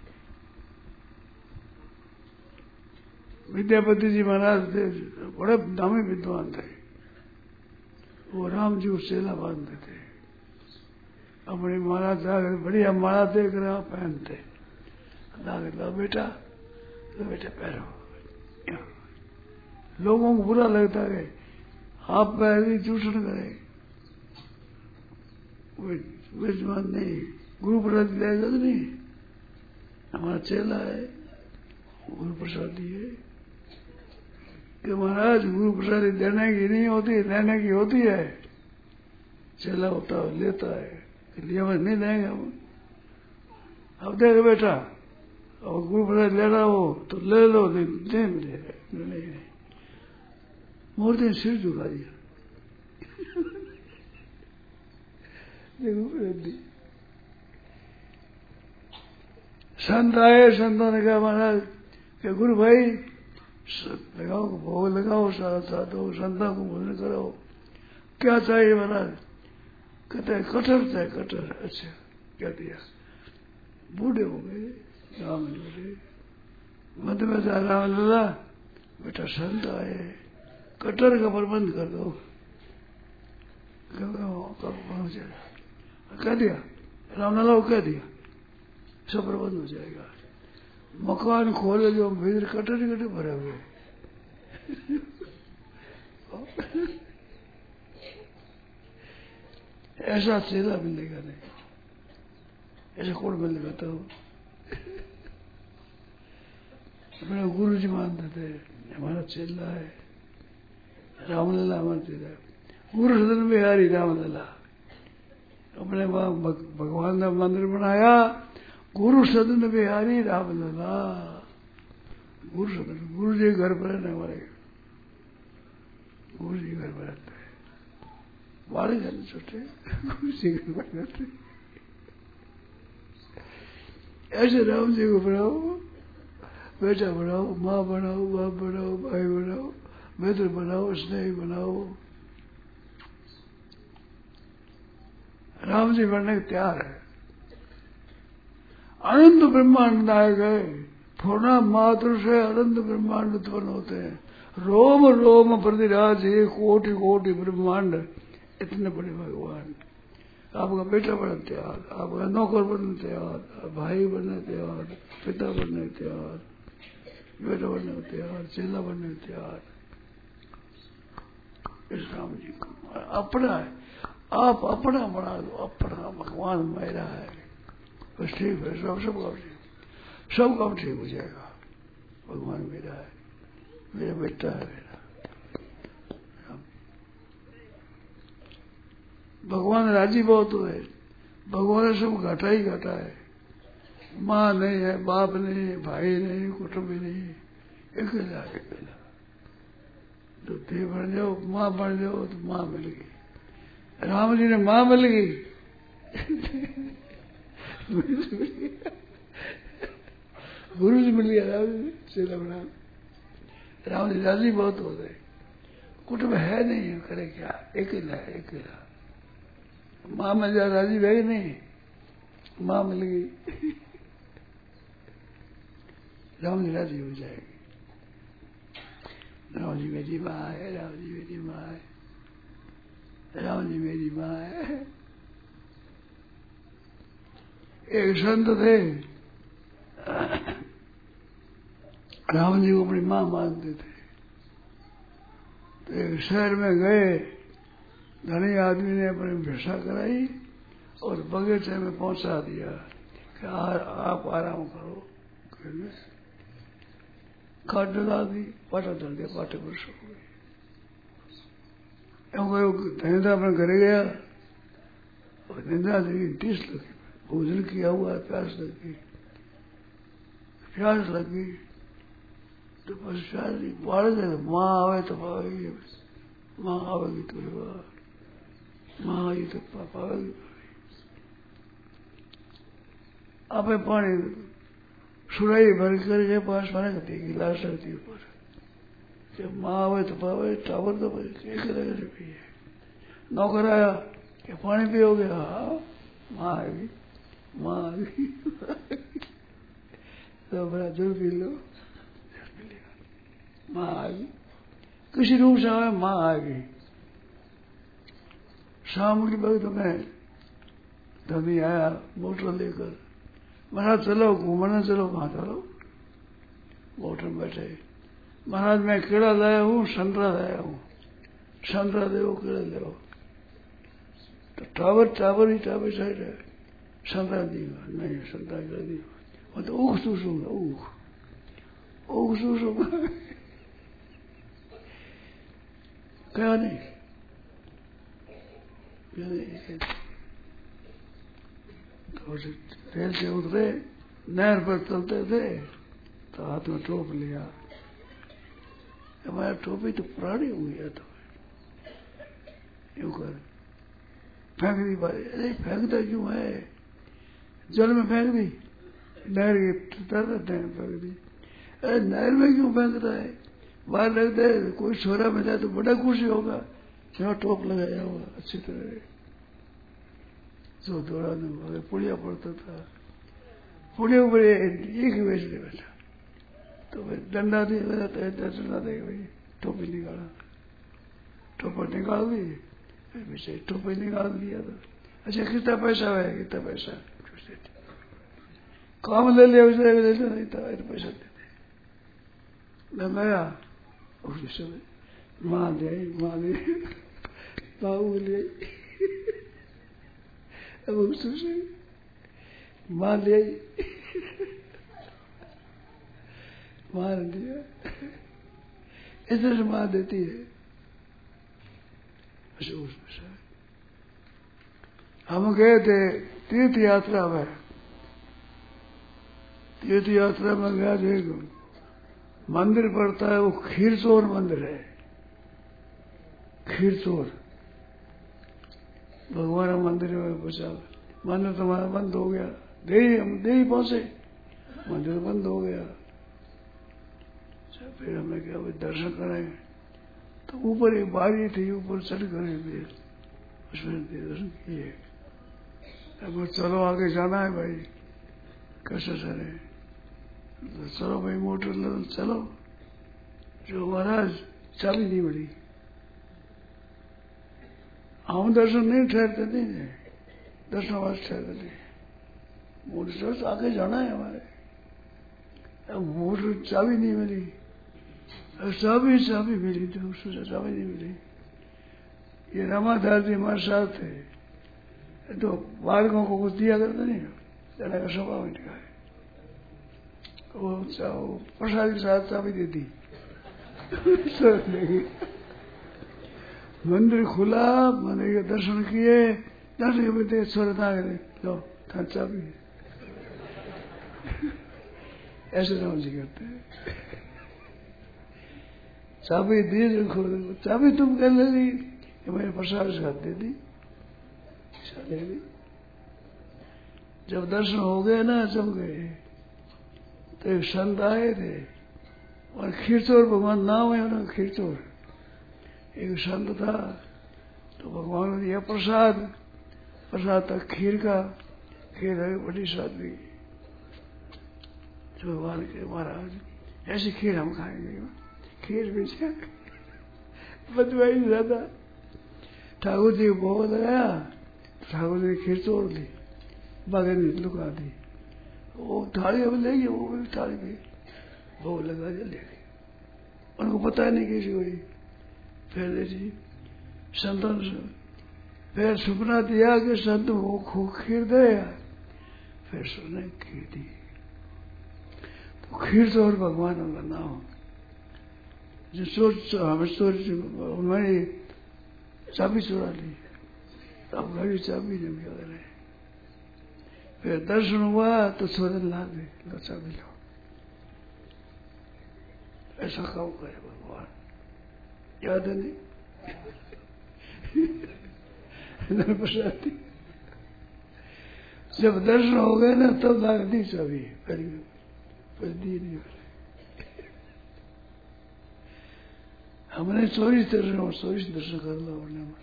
B: विद्यापति जी महाराज थे, बड़े नामी विद्वान थे, वो राम जी को चेला मानते थे। अपनी माला जाकर बढ़िया माला देख रहे आप पहनते, ला बेटा, लो बेटा पहनो। लोगों को बुरा लगता है, आप पहले चूषण करें, विद्वान नहीं, गुरु प्रसाद लेगा तो नहीं, हमारा चेला है, गुरु प्रसादी है। कि महाराज गुरु प्रसादी देने की नहीं होती, लेने की होती है। चेला होता है, लेता है, लिया मैं नहीं देंगे हम। अब देखो बेटा, और गुरु प्रसाद ले रहा हो तो ले लो, दे मिले नहीं, मूर्ति ने सिर झुका दिया। देखो संत आए, संतों ने कहा महाराज कि गुरु भाई लगाओ, भोग लगाओ, सारा साथ हो, संतों को भोजन कराओ। क्या चाहिए महाराज? कहते हैं कटहर चाहिए, कटहर। अच्छा क्या दिया? बूढ़े हो गए, राम बोले मध्य में जा राम लला बेटा संत आए, कटहर का प्रबंध कर दो। कब पहुंचेगा? कह दिया राम लला को, कह दिया सब प्रबंध हो जाएगा। मकान खोले जो भीतर कटहर ही कटहर भरे हुए। ऐसा चेला मिलेगा नहीं, ऐसा कौन मिलेगा? तो अपने गुरु जी मानते थे हमारा चेला है रामलला, हमारा चेला गुरु सदन बिहारी रामलला। अपने वहां भगवान का मंदिर बनाया, गुरु सदन बिहारी रामलला। गुरु सदन, गुरु जी घर पर रहने वाले, गुरु जी घर पर रहते हैं, बड़े घर छोटे, गुरु जी घर पर रहते। ऐसे राम जी को बनाओ, बेटा बनाओ, माँ बनाओ, बाप बनाओ, भाई बनाओ, मित्र बनाओ, स्नेही बनाओ। राम जी बनने को तैयार है। अनंत ब्रह्मांड आए गए, थोड़ा मात्र से अनंत ब्रह्मांड उत्पन्न होते हैं। रोम रोम प्रतिराज है, कोटि कोटि ब्रह्मांड, इतने बड़े भगवान। आपका बेटा बनने तैयार, आपका नौकर बनने तैयार, भाई बनने तैयार, पिता बनने तैयार, बेटा बनने तैयार, चेला बनने तैयार। इस राम जी को अपना है, आप अपना बना दो, अपना भगवान मेरा है, बस ठीक है। सब सब काम ठीक, सब काम ठीक हो जाएगा। भगवान मेरा है, मेरा बेटा है, मेरा भगवान राजी बहुत हुए। भगवान ने सब घटा ही घटा है। माँ नहीं है, बाप नहीं है, भाई नहीं, कुटुंब नहीं, अकेला अकेला। तो थे बन जाओ, माँ बन जाओ तो माँ मिल गई। राम जी ने माँ मिल गई। गुरु जी मिल गया, राम जी चेला बना। राम जी राजी बहुत हो गए। कुटुंब है नहीं, करे क्या, अकेला है, अकेला। माँ में जा राजी रही नहीं, माँ मिल गई। राम जी राजी हो जाएगी। राम जी मेरी माँ है, राम जी मेरी माँ है, राम जी मेरी माँ है। एक संत थे, राम जी को अपनी माँ मानते थे। तो एक शहर में गए, धनी आदमी ने अपनी भिक्षा कराई और बगीचे में पहुंचा दिया कि आ, आप आराम करो। खाट डला दी, पाटा डल गया, पाटे पर सो गए। धनीदा अपने घर गया और निंदा देखी, टीस लगी, भोजन किया हुआ, प्यास लगी, प्यास लगी तो बस प्यास बाढ़ गए। माँ आवे तो पावेगी, माँ आवेगी तो माँ आई तो पापा आवेगी। आपे पानी सुराई भर करके पास पाने का देगी, गिलास रखती ऊपर। जब माँ आवे तो पावे, टावर तो एक लगे से पिए। नौकर आया कि पानी पियोगे? हाँ, माँ आएगी, माँ आ गई। तो बड़ा जोर पी लो, माँ आ गई। किसी रूप से आए, माँ आ गई। शाम के वक्त में धनी आया मोटर लेकर, महाराज चलो घूमने, चलो। कहाँ चलो? मोटर में बैठे। महाराज मैं केड़ा लाया हूँ, संतरा लाया हूँ, संतरा दे, केड़ा ले। तो टावर टावर ही टावर साइड है, संतरा देगा नहीं, संतरा कर दी। वो तो ऊख सूसूंगा, ऊख ऊख सूसूंगा। क्या नहीं, क्या नहीं। तो रेल से उतरे, नहर पर चलते थे तो हाथ में टोप लिया। हमारा टोपी तो पुरानी हो गया था, यूं कर फेंक दी बारी। अरे फेंकता क्यों है? जल में फेंक दी, नहर की तरह फेंक दी। अरे नहर में क्यों फेंकता है? बाहर रख दे, कोई छोरा मिला तो बड़ा खुशी होगा। यहाँ टोप लगाया हुआ अच्छी तरह, जो दौरान में पुड़िया पड़ता था, पुड़िया ऊपर एक ही बेचने बैठा, तो भाई डंडा दिया गया तो डंडा देगा भाई, टोपी निकाला, टोपा निकाल दी, पीछे टोपी निकाल दिया तो अच्छा कितना पैसा है, कितना पैसा काम ले लिया, उसे ले लिया, नहीं था पैसा दे दे, लगाया उसके समय माँ दे माँ दे बाबू ले, अब उससे माँ ले मार दिया, इस तरह से माँ देती है। अच्छा उस पैसा हम गए थे तीर्थ यात्रा में, तीर्थ यात्रा में गया, देखो मंदिर पड़ता है, वो खीरचोर मंदिर है, खीरचोर भगवान मंदिर में पहुंचा, मंदिर तुम्हारा बंद हो गया, दे हम दे ही पहुंचे, मंदिर बंद हो गया। फिर हमने क्या दर्शन कराए, तो ऊपर एक बारी थी, ऊपर चढ़ कर उसमें दर्शन किए। अब चलो आगे जाना है भाई, कैसे चले, तो चलो भाई मोटर लो चलो, जो महाराज चाबी नहीं मिली, हम दर्शन नहीं ठहरते नहीं, दर्शन आवाज ठहरते नहीं, मोटर से आगे जाना है हमारे, अब मोटर चाबी नहीं मिली, चाबी चाबी मिली तो उससे चाबी नहीं मिली। ये रामाधार जी हमारे साथ थे, तो बालकों को कुछ दिया करते नहीं, जाने का स्वभाव इनका है, वो प्रसाद के साथ चाबी दे दी मंदिर खुला, मंदिर के दर्शन किए, दर्शन के बेटे स्वरत आ गए, लो था चाबी ऐसे राम जी करते हैं, चाबी दी रखो, चाबी तुम कर ले ली, मेरे प्रसाद के साथ दे दी, दे दी। जब दर्शन हो गए ना, जब गए तो एक संत आए थे, और खीरचोर भगवान नाम है उनका, खीरचोर एक संत था, तो भगवान ने दिया प्रसाद, प्रसाद था खीर का, खीर है बड़ी सादगी, जो भगवान के महाराज ऐसी खीर हम खाएंगे, खीर भी बदवाई ज्यादा, ठाकुर जी को भोग लगाया, ठाकुर जी ने खीर तोड़ ली, बागे ने लुका दी, वो थाली अब ले गई, वो भी थाली भी भोग लगा दिया, ले गई, उनको पता नहीं किसी को। फिर जी संतों से फिर सपना दिया कि संत वो खूब खीर देगा, फिर सुने खीर दी, तो खीर तो और भगवान का नाम जो सोच हमें सोच हमारी चाबी चुरा ली, अब घड़ी चाबी जम गया, फिर दर्शन हुआ तो सोरन ला दे, लो चाबी लो, ऐसा काम करे भगवान, याद है नहीं प्रसादी, जब दर्शन हो गए ना तब लाग दी चाबी, फिर दी नहीं, हमने चौबीस दर्शन और चौबीस दर्शन कर लो, हमारा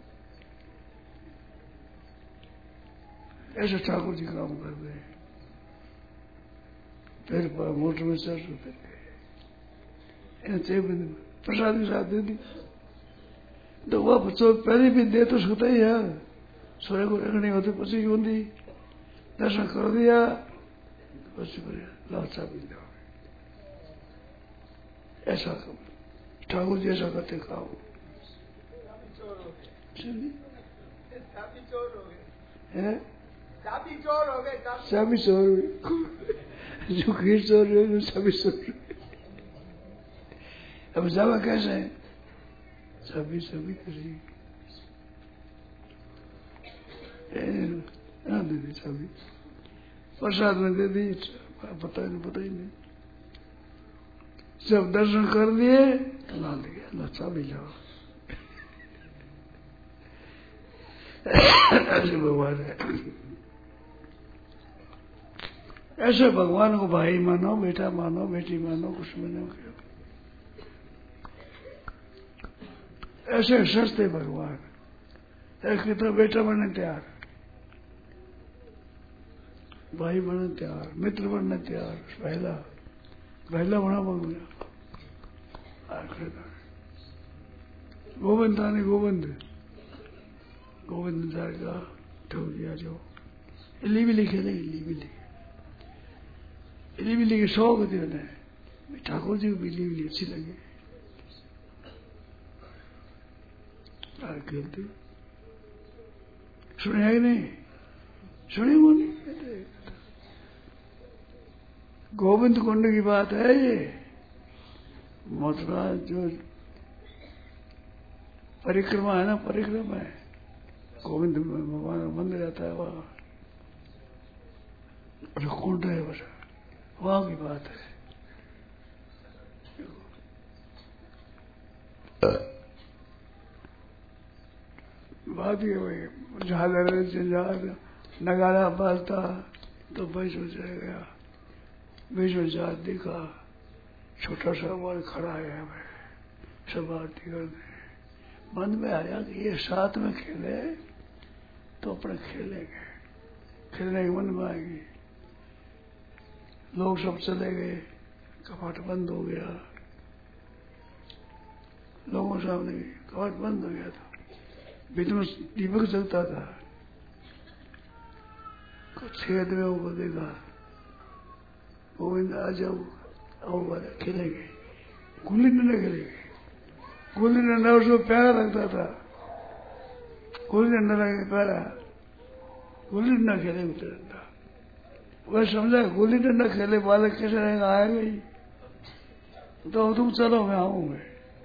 B: ऐसे ठाकुर जी काम कर रहे हैं। फिर मोटर में चढ़ रुपये गए, प्रसाद के साथ दे दी, तो वह बच्चों पहले भी दे तो सकता ही यार, सोरे को रखनी होती पची क्यों दी, दर्शन कर दिया, पची लाचा भी जाओ, ऐसा कम ठाकुर जी ऐसा करते काम,
C: चाबी चोर हो गए,
B: चाबी चोर हुई, जो खीर चोर हुई चाबी चोर हुई, अब जावा कैसे है, चाबी चाबी करी ना दे दी चाबी, प्रसाद में दे दी, पता नहीं पता ही नहीं, जब दर्शन कर लिए ला लिया, ला चाबी जाओ, ऐसे भगवान है, ऐसे भगवान को भाई मानो, बेटा मानो, बेटी मानो, कुछ मानो, ऐसे सस्ते भगवान, कितना बेटा बनने तैयार, भाई बनने तैयार, मित्र बनने तैयार, पहला पहला बना बन गया। गोविंद ने गोविंद गोविंद का ठोक दिया। जो इली बिली खेले, इली बिली इली बिली के शौक थे उन्हें। ठाकुर जी को इली बिली अच्छी लगी, खेलते। सुने कि नहीं? सुनी वो नहीं? गोविंद कुंड की बात है ये। मथुरा जो परिक्रमा है ना, परिक्रमा है, गोविंद भगवान मंदिर आता है वहां, कुंड है बस, वहां की बात है। बात ये वही, झालर झाल नगारा बाजता तो बीच में चले गया। बीच में जात देखा, छोटा सा बाल खड़ा है, हमें सब आरती करते। मन में आया कि ये साथ में खेले तो अपने खेलेंगे, खेलने के मन में आएगी। लोग सब चले गए, कपाट बंद हो गया, लोगों सामने कपाट बंद हो गया था। बीच में दीपक जलता था, कुछ छेद में वो देखा, गोविंद आ जाओ, आओ वाले खेलेंगे। गुल्ली डंडा खेलेंगे। गुल्ली डंडा उसको प्यारा लगता था, गुल्ली डंडा लगे प्यारा, गुल्ली डंडा खेले गुल्ली डंडा। वह समझा गुल्ली डंडा खेले बालक कैसे रहेगा, आएगा ही तो तुम चलो मैं आऊंगा।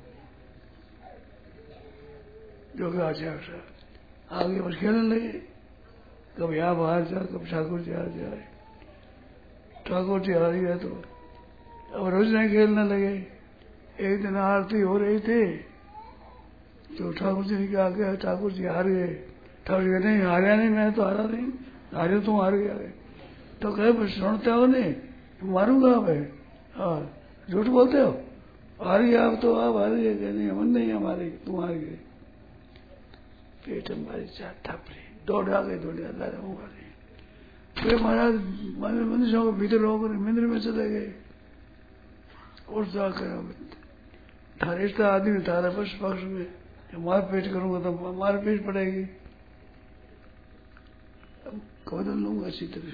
B: जो कि अच्छा आगे बस खेलने लगे। कभी आप हार जाए, कभी ठाकुर जी हार जाए। ठाकुर जी हार गए तो अब रोज नहीं खेलने लगे। एक दिन आरती हो रही थी तो ठाकुर जी ने कहा गया, ठाकुर जी हार गए। ठाकुर जी नहीं हारा नहीं, मैं तो हारा नहीं, हारे तुम हार गया। तो कहे बस सुनते हो नहीं, मारूंगा मैं। हाँ झूठ बोलते हो, हार गए आप तो, आप हार गए। नहीं मन नहीं हमारे, तुम हार गए। पेट हमारी चार थापड़ी दौड़ आ गए, दौड़े अल्लाह हमारे। फिर महाराज मनुष्यों को भीतर होकर मंदिर में चले गए और जाकर रिश्ता आदमी तारा पक्ष पक्ष में मार पेट करूंगा तो मार पेट पड़ेगी। कदम लूंगा अच्छी तरह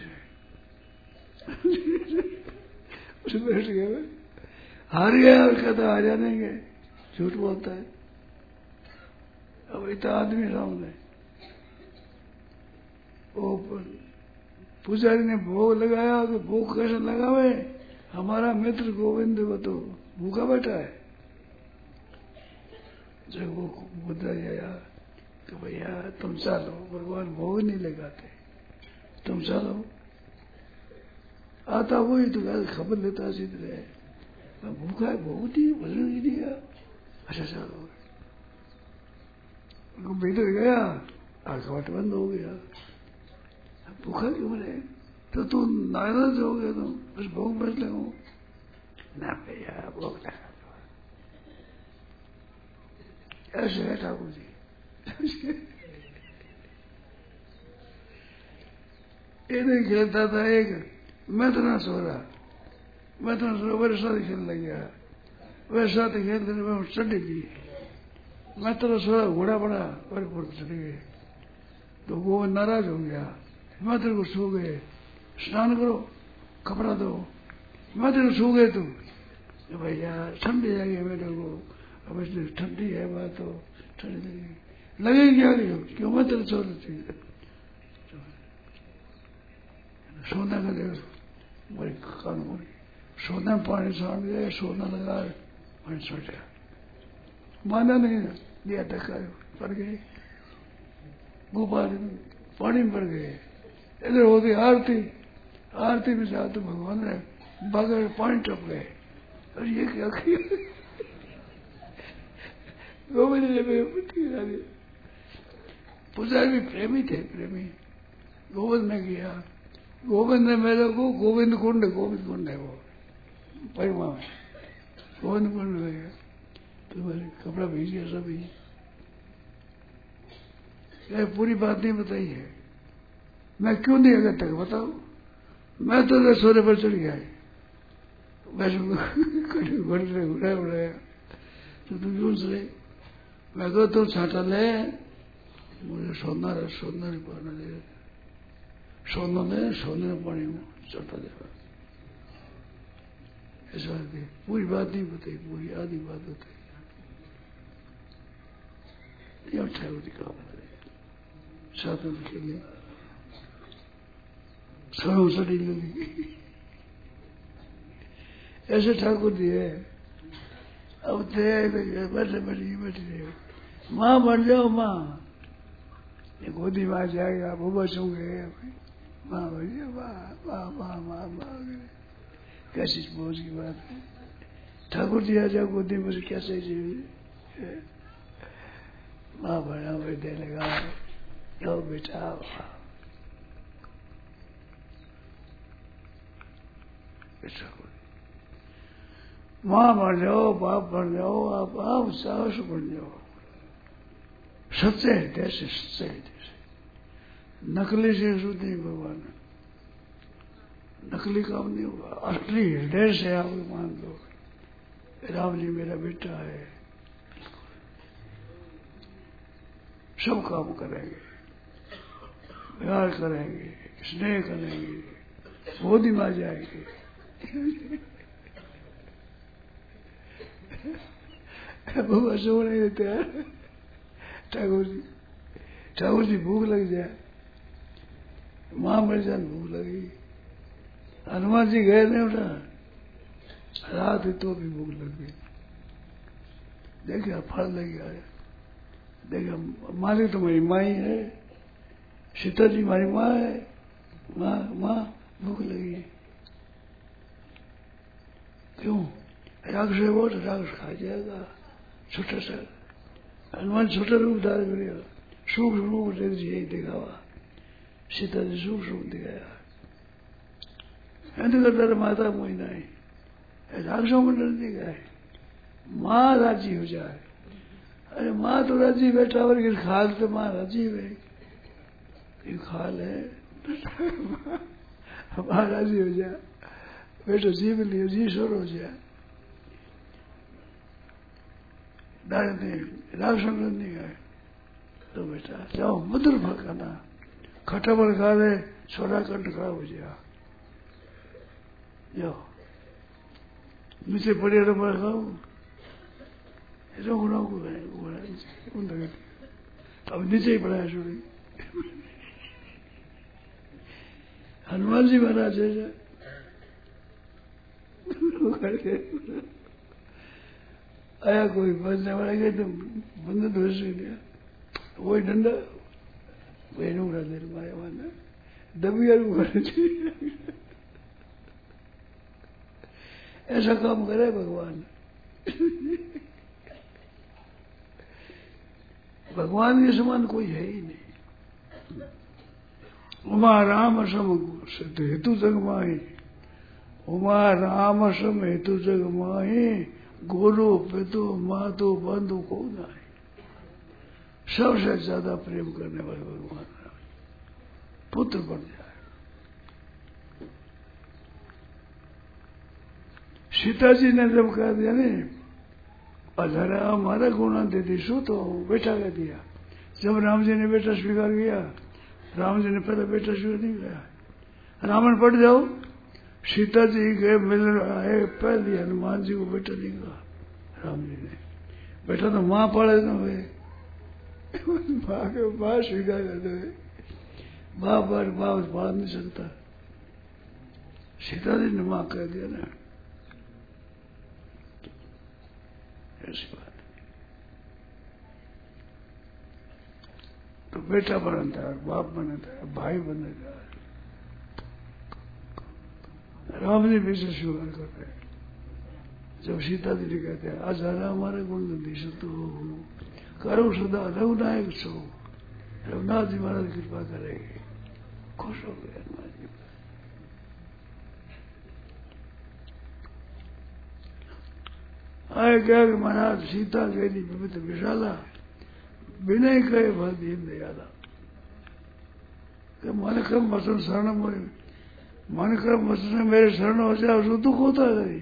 B: से बैठ गया, हार गया और कहता आ जाने गए, झूठ बोलता है। अब इतना आदमी सामने, वो पुजारी ने भोग लगाया कि भोग कैसे लगावे, हमारा मित्र गोविंद को तो भूखा बैठा है। जब वो बुद्धा आया तो भैया तुम चलो, भगवान भोग नहीं लगाते, तुम चलो। आता वही तो खबर लेता सीधे, मैं भूखा है, भोग दी भजन नहीं दिया। अच्छा चलो, भीतर गया, आखवाट बंद हो गया। भूखा क्यों रहे? तो तू नाराज हो गया, तुम बस भोग बच लगो ना भैया, भोग लगा। ऐसे है ठाकुर जी। एक दिन खेलता था, एक मैं तो ना सो रहा, मैं तो सो मेरे साथ खेलने गया, वैसे साथ खेलते मैं चढ़ी दी, मैं तो सोया, घोड़ा बड़ा पर चढ़ गए। तो वो नाराज हो गया, मैं तेरे को सो गए, स्नान करो, कपड़ा दो, मैं तेरे को सो गए। तुम भैया ठंडी जाएगी मेरे को, अब इसलिए ठंडी है, बात तो ठंडी लगेगी, लगेगी क्या क्यों क्यों मैं तेरे सो रही थी। सोना का दे बड़ी कान बोली, सोना पानी छान गए, सोना लगा पानी छूट गया, माना नहीं दिया, धक्का पड़ गए, गोपाल पानी में पड़ गए। इधर होती आरती, आरती में जाते भगवान ने बगैर पानी टप गए, और ये क्या किया? गोविंद ने पुजारी भी प्रेमी थे, प्रेमी। गोविंद ने किया, गोविंद ने मेरे को गोविंद कुंड, गोविंद कुंड है वो परिमा में, गोविंद कुंड में गया तो मेरे कपड़ा भीज गया सब ही। क्या पूरी बात नहीं बताई है? मैं क्यों नहीं अगर तक बताऊं? मैं तो सोने पर चढ़ गया है, वैसे घुड़ रहे उड़ाया उड़ाया तो तुम क्यों रहे? मैं कहूँ तुम छाटा ले, मुझे सोना रहे सोना नहीं पाना दे, सोना ले सोने में पानी में चटा देगा। ऐसा पूरी बात नहीं बताई, पूरी आधी बात बताई। यह ठाकुर जी काम करे साधन के लिए सड़ो सड़ी लगी। ऐसे ठाकुर जी है। अब थे बैठे बैठे बैठी रहे, माँ बन जाओ माँ, ये गोदी माँ जाएगा वो बचोगे, माँ बन जाओ माँ माँ माँ माँ माँ। कैसी बोझ की बात है। ठाकुर जी आ जाओ गोदी में से क्या सही माँ बना दे लगा लो बेटा। माँ बन जाओ, बाप बन जाओ, आप आप साहस बन जाओ, सच्चे हृदय से, सच्चे हृदय से। नकली से शुद्ध नहीं भगवान, नकली काम नहीं होगा। असली हृदय से आप मान लो राम जी मेरा बेटा है, सब काम करेंगे, प्यार करेंगे, स्नेह करेंगे, गोदी में जाएंगे। बाबा सो नहीं देते हैं ठाकुर जी। ठाकुर जी भूख लग जाए, माँ मर जाए भूख लगी, हनुमान जी गए नहीं उठा, रात तो भी भूख लग गई। देखा फल लग आया, देखा मालिक तो मेरी माँ ही है, सीता जी हमारी माँ है, माँ माँ भूख लगी। क्यों? राक्षस है वो, तो राक्षस खा जाएगा। छोटा सा हनुमान छोटा रूप धारण करेगा, सूक्ष्म रूप देख यही दिखावा, सीता जी सूक्ष्म रूप दिखाया। करता माता मोही नहीं, राक्षसों को डर नहीं गए, माँ राजी हो जाए। अरे माँ तो राजी बैठा और खाल तो माँ राजी है, ये खाल है माँ राजी हो जाए, बेटो जीव लियो जी शोर हो जाए। राक्षस नहीं गए तो बेटा जाओ मधुर भगाना, खट्टा बल खा दे, छोरा कंठ खराब हो जाए, जाओ नीचे पड़े रबर खाओ, रोग को अब नीचे ही पड़ा है छोड़ी। हनुमान जी महाराज है आया कोई बचने वाला गए तो बंद धोस गया, वही डंडा वही उड़ा दे माया माना दबिया ऐसा काम करे भगवान। भगवान के समान कोई है ही नहीं। उमा राम सम हेतु जग माही, उमा राम सम हेतु जग माही, गोरो पितु मातु बंधु को नाई। सबसे ज्यादा प्रेम करने वाले भगवान राम पुत्र बन जाए। सीता जी ने जब कह दिया नहीं अधरा हमारा गुणा दे दी शू तो बेटा कह दिया। जब राम जी ने बेटा स्वीकार किया, राम जी ने पहले बेटा स्वीकार नहीं किया, रावण पड़ जाओ, सीता जी के मिल आए पहले हनुमान जी को बेटा नहीं कहा राम जी ने, बेटा तो माँ पड़े ना हुए, माँ के माँ स्वीकार करते हुए बाप बार बाप बात नहीं सकता, सीता जी ने माँ कह दिया ना, ऐसी बात। तो बेटा बनता है, बाप बनता है, भाई बनता है। राम जी भी स्वीकार करते हैं। जब सीता जी कहते हैं आज हमारे गुण दिश तो करो सदा रघुनायक सो, रघुनाथ जी महाराज कृपा करेंगे, खुश हो गए हनुमान जी। आए क्या कि महाराज सीता गई विभित विशाला, विनय कहे भर दीन दयाला। कि मन क्रम वचन शरण मोहि, मन क्रम वचन मेरे शरण हो जाए उसको दुख होता है।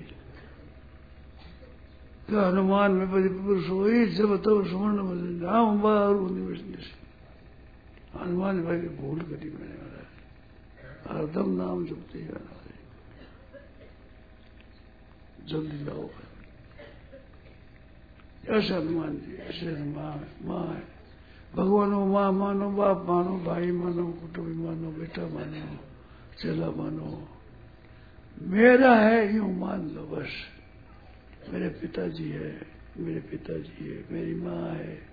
B: क्या हनुमान में बड़ी पुरुष हुई जब तब सुवर्ण में राम बार हनुमान भाई की भूल करी मैंने वाला हरदम नाम जपते जाना है। जल्दी जाओ ऐसे हनुमान जी, ऐसे माँ माँ है। भगवान हो माँ मानो, बाप मानो, भाई मानो, कुटुंबी मानो, बेटा मानो, चेला मानो, मेरा है यूं मान लो बस। मेरे पिताजी है, मेरे पिताजी है, मेरी माँ है,